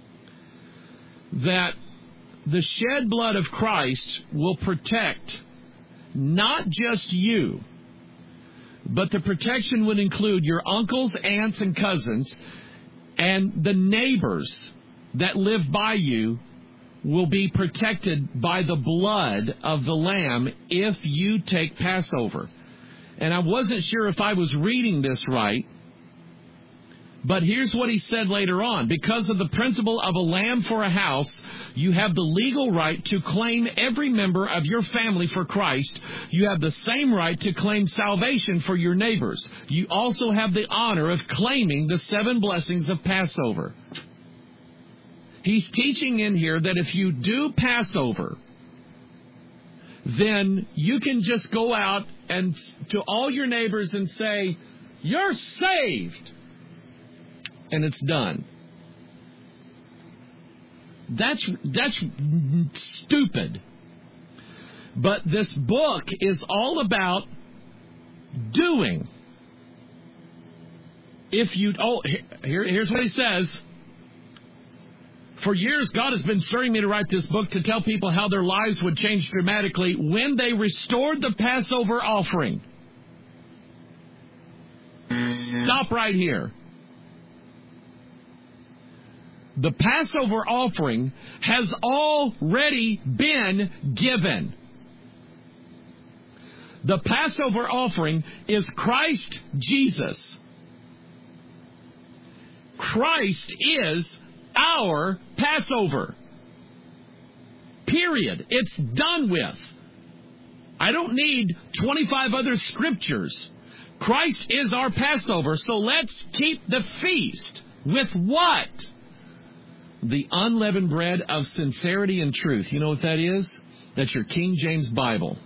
That the shed blood of Christ will protect not just you, but the protection would include your uncles, aunts, and cousins, and the neighbors that live by you will be protected by the blood of the Lamb if you take Passover. And I wasn't sure if I was reading this right, but here's what he said later on. Because of the principle of a lamb for a house, you have the legal right to claim every member of your family for Christ. You have the same right to claim salvation for your neighbors. You also have the honor of claiming the 7 blessings of Passover. He's teaching in here that if you do Passover, then you can just go out and to all your neighbors and say, "You're saved." And it's done. That's stupid. But this book is all about doing. Here's what he says. For years, God has been stirring me to write this book to tell people how their lives would change dramatically when they restored the Passover offering. Stop right here. The Passover offering has already been given. The Passover offering is Christ Jesus. Christ is our Passover. Period. It's done with. I don't need 25 other scriptures. Christ is our Passover, so let's keep the feast with what? The unleavened bread of sincerity and truth. You know what that is? That's your King James Bible.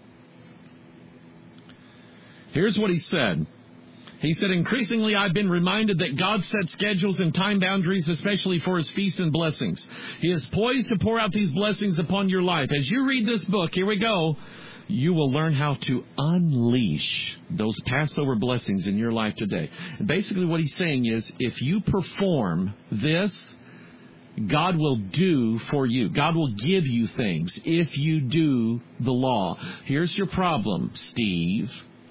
Here's what he said. He said, increasingly I've been reminded that God sets schedules and time boundaries, especially for His feasts and blessings. He is poised to pour out these blessings upon your life. As you read this book, here we go, you will learn how to unleash those Passover blessings in your life today. And basically what he's saying is, if you perform this, God will do for you. God will give you things if you do the law. Here's your problem, Steve.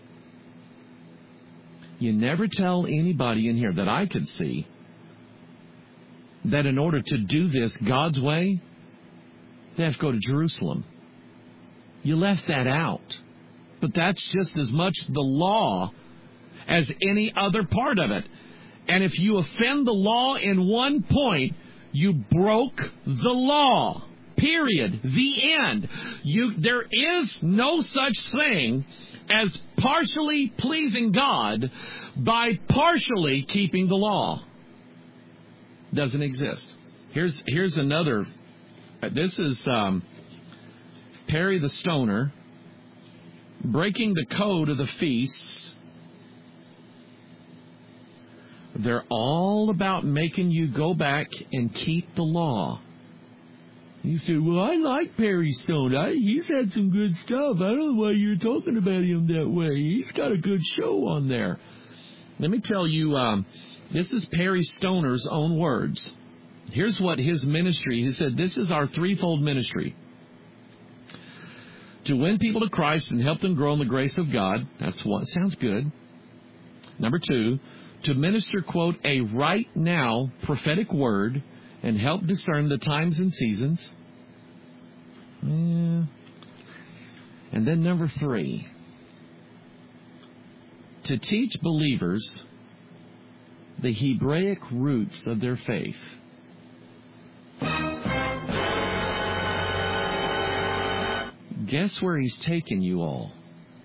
You never tell anybody in here that I could see that in order to do this God's way, they have to go to Jerusalem. You left that out. But that's just as much the law as any other part of it. And if you offend the law in one point, you broke the law. Period. The end. There is no such thing as partially pleasing God by partially keeping the law. Doesn't exist. Here's another. This is Perry the Stoner, breaking the code of the feasts. They're all about making you go back and keep the law. You say, well, I like Perry Stone. He's had some good stuff. I don't know why you're talking about him that way. He's got a good show on there. Let me tell you, this is Perry Stoner's own words. Here's what his ministry, he said, this is our threefold ministry. To win people to Christ and help them grow in the grace of God. That's one. Sounds good. Number 2, to minister, quote, a right now prophetic word and help discern the times and seasons. Yeah. And then number 3, to teach believers the Hebraic roots of their faith. Guess where he's taken you all?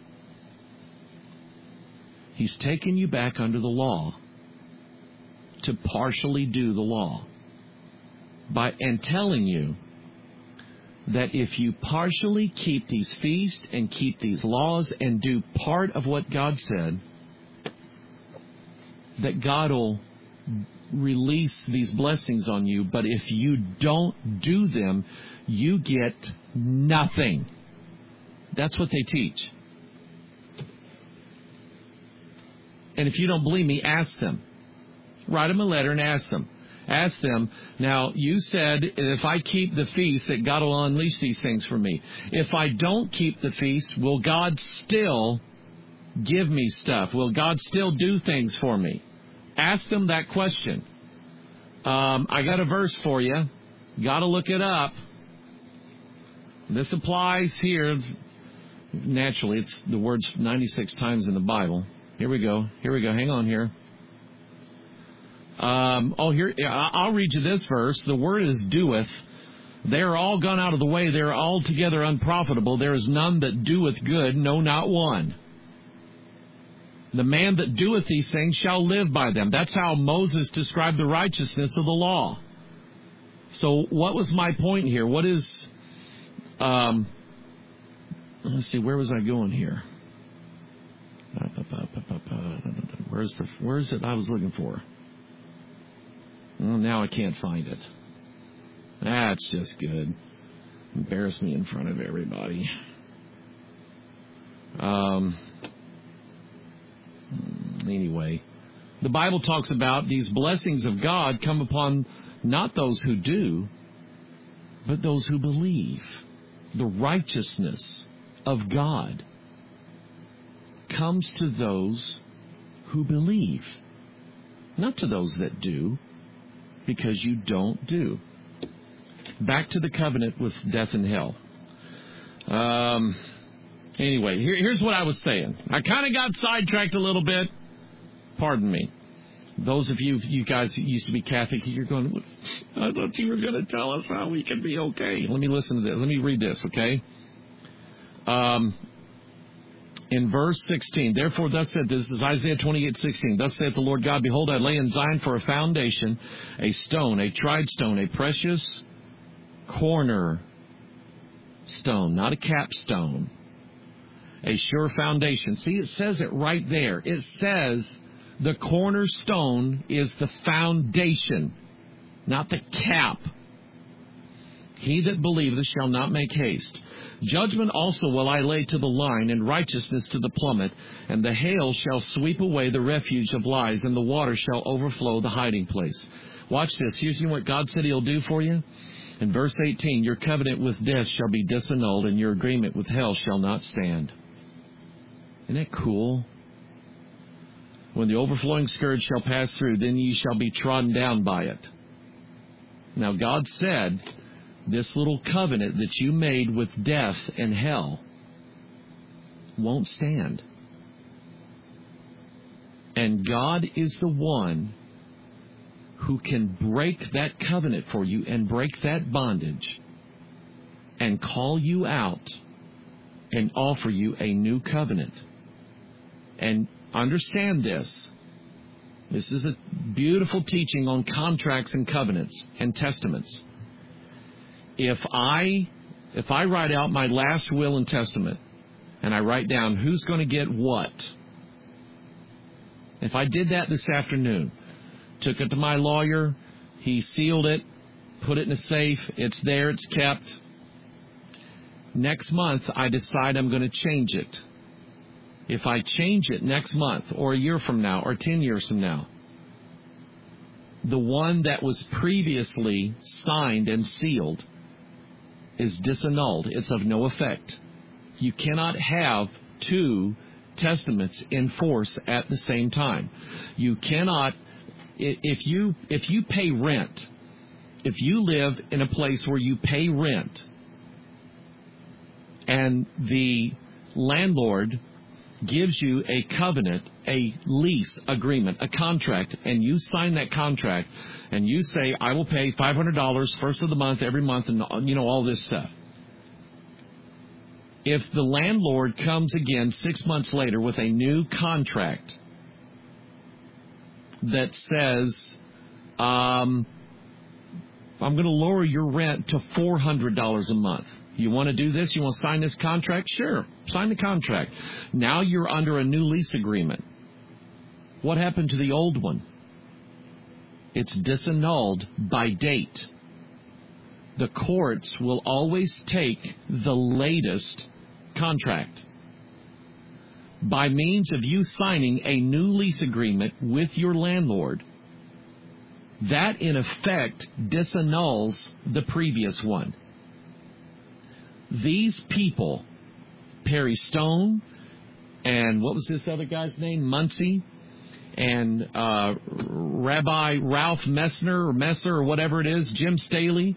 He's taken you back under the law to partially do the law. And telling you that if you partially keep these feasts and keep these laws and do part of what God said, that God will release these blessings on you. But if you don't do them, you get nothing. That's what they teach. And if you don't believe me, ask them. Write them a letter and ask them. Ask them, now, you said if I keep the feast that God will unleash these things for me. If I don't keep the feast, will God still give me stuff? Will God still do things for me? Ask them that question. I got a verse for you. Got to look it up. This applies here. Naturally, it's the words 96 times in the Bible. Here we go. Hang on here. Here, I'll read you this verse. The word is doeth. They are all gone out of the way. They are altogether unprofitable. There is none that doeth good, no, not one. The man that doeth these things shall live by them. That's how Moses described the righteousness of the law. So what was my point here? What is, let's see, where was I going here? Where's it I was looking for? Well, now I can't find it. That's just good. Embarrass me in front of everybody. Anyway, the Bible talks about these blessings of God come upon not those who do, but those who believe. The righteousness of God comes to those who believe, not to those that do, because you don't do. Back to the covenant with death and hell. Anyway, here's what I was saying. I kind of got sidetracked a little bit. Pardon me. Those of you guys who used to be Catholic, you're going, I thought you were going to tell us how we can be okay. Let me listen to this. Let me read this, okay? In verse 16, therefore thus said, this is Isaiah 28:16, thus saith the Lord God, behold, I lay in Zion for a foundation, a stone, a tried stone, a precious corner stone, not a capstone, a sure foundation. See, it says it right there. It says the cornerstone is the foundation, not the cap. He that believeth shall not make haste. Judgment also will I lay to the line, and righteousness to the plummet, and the hail shall sweep away the refuge of lies, and the water shall overflow the hiding place. Watch this. Here's what God said He'll do for you. In verse 18, your covenant with death shall be disannulled, and your agreement with hell shall not stand. Isn't that cool? When the overflowing scourge shall pass through, then ye shall be trodden down by it. Now God said, this little covenant that you made with death and hell won't stand. And God is the one who can break that covenant for you and break that bondage and call you out and offer you a new covenant. And understand this. This is a beautiful teaching on contracts and covenants and testaments. If I write out my last will and testament and I write down who's going to get what, if I did that this afternoon, took it to my lawyer, he sealed it, put it in a safe, it's there, it's kept. Next month, I decide I'm going to change it. If I change it next month or a year from now or 10 years from now, the one that was previously signed and sealed is disannulled. It's of no effect. You cannot have two testaments in force at the same time. You cannot, if you pay rent, if you live in a place where you pay rent and the landlord gives you a covenant, a lease agreement, a contract, and you sign that contract, and you say, I will pay $500 first of the month, every month, and all this stuff. If the landlord comes again 6 months later with a new contract that says, I'm going to lower your rent to $400 a month. You want to do this? You want to sign this contract? Sure. Sign the contract. Now you're under a new lease agreement. What happened to the old one? It's disannulled by date. The courts will always take the latest contract by means of you signing a new lease agreement with your landlord, that in effect disannuls the previous one. These people, Perry Stone, and what was this other guy's name? Muncie, and Rabbi Ralph Messer or whatever it is, Jim Staley.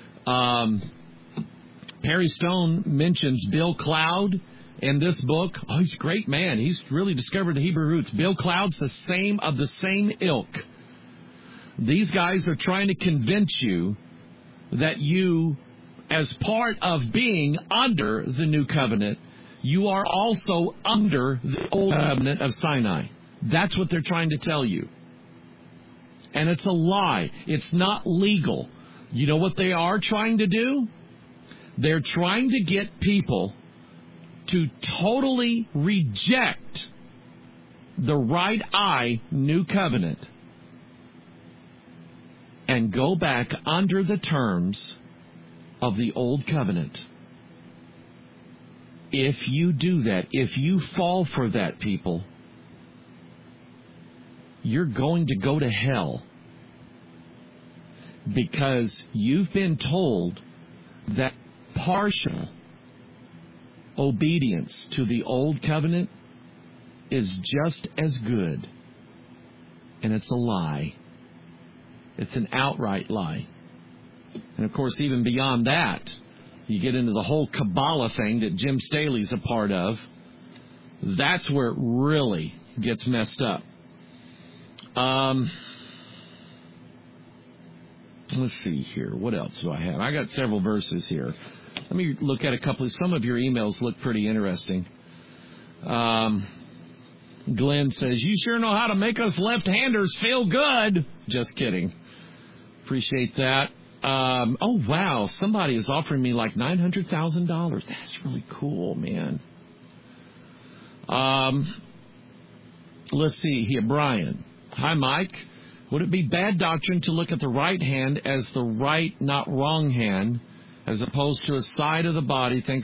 Perry Stone mentions Bill Cloud in this book. Oh, he's a great man. He's really discovered the Hebrew roots. Bill Cloud's the same ilk. These guys are trying to convince you that you, as part of being under the new covenant, you are also under the old covenant of Sinai. That's what they're trying to tell you. And it's a lie. It's not legal. You know what they are trying to do? They're trying to get people to totally reject the right eye new covenant and go back under the terms of the old covenant. If you do that, if you fall for that, people, you're going to go to hell, because you've been told that partial obedience to the old covenant is just as good. And it's a lie. It's an outright lie. And of course, even beyond that, you get into the whole Kabbalah thing that Jim Staley's a part of. That's where it really gets messed up. Let's see here. What else do I have? I got several verses here. Let me look at a couple. Some of your emails look pretty interesting. Glenn says, you sure know how to make us left-handers feel good. Just kidding. Appreciate that. Oh, wow. Somebody is offering me like $900,000. That's really cool, man. Let's see here. Brian. Hi, Mike. Would it be bad doctrine to look at the right hand as the right, not wrong hand, as opposed to a side of the body? Thinks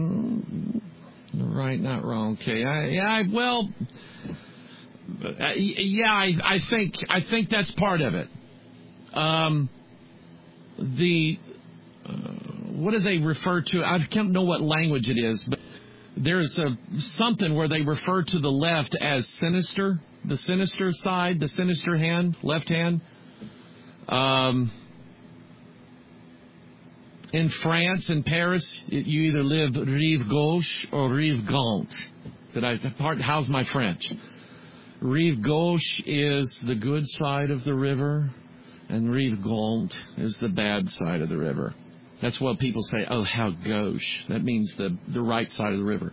right, not wrong. Okay. I think that's part of it. What do they refer to? I can't know what language it is, but there's something where they refer to the left as sinister. The sinister side, the sinister hand, left hand. In France, in Paris, you either live rive gauche or rive gauche. How's my French? Rive gauche is the good side of the river, and rive gauche is the bad side of the river. That's what people say, oh, how gauche. That means the right side of the river.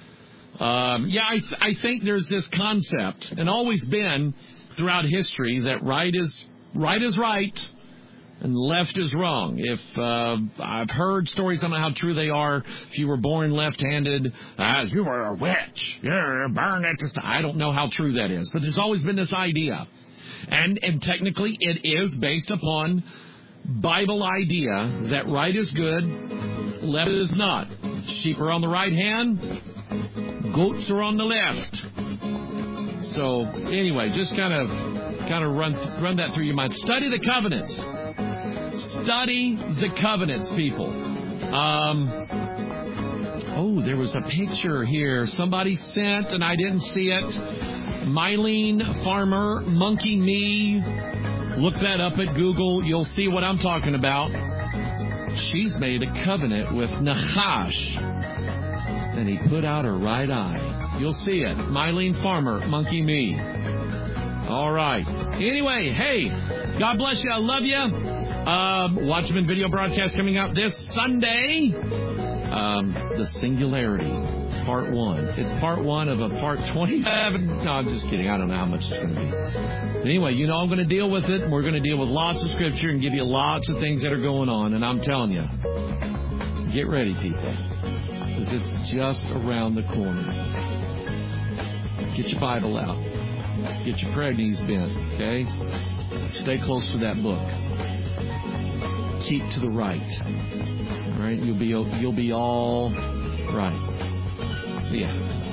I think there's this concept, and always been throughout history, that right is right and left is wrong. If I've heard stories, I don't know how true they are. If you were born left-handed, you were a witch. You're burned at the stake. I don't know how true that is, but there's always been this idea, and technically it is based upon Bible idea that right is good, left is not. Sheep are on the right hand. Goats are on the left. So anyway, just kind of run that through your mind. Study the covenants. Study the covenants, people. There was a picture here somebody sent, and I didn't see it. Mylene Farmer, Monkey Me. Look that up at Google. You'll see what I'm talking about. She's made a covenant with Nahash, and he put out her right eye. You'll see it. Mylene Farmer, Monkey Me. All right. Anyway, hey, God bless you. I love you. Watchman video broadcast coming out this Sunday. The Singularity, Part 1. It's Part 1 of a Part 27. No, I'm just kidding. I don't know how much it's going to be. But anyway, you know I'm going to deal with it. We're going to deal with lots of Scripture and give you lots of things that are going on. And I'm telling you, get ready, people, because it's just around the corner. Get your Bible out. Get your prayer knees bent, okay? Stay close to that book. Keep to the right. All right? You'll be all right. See ya.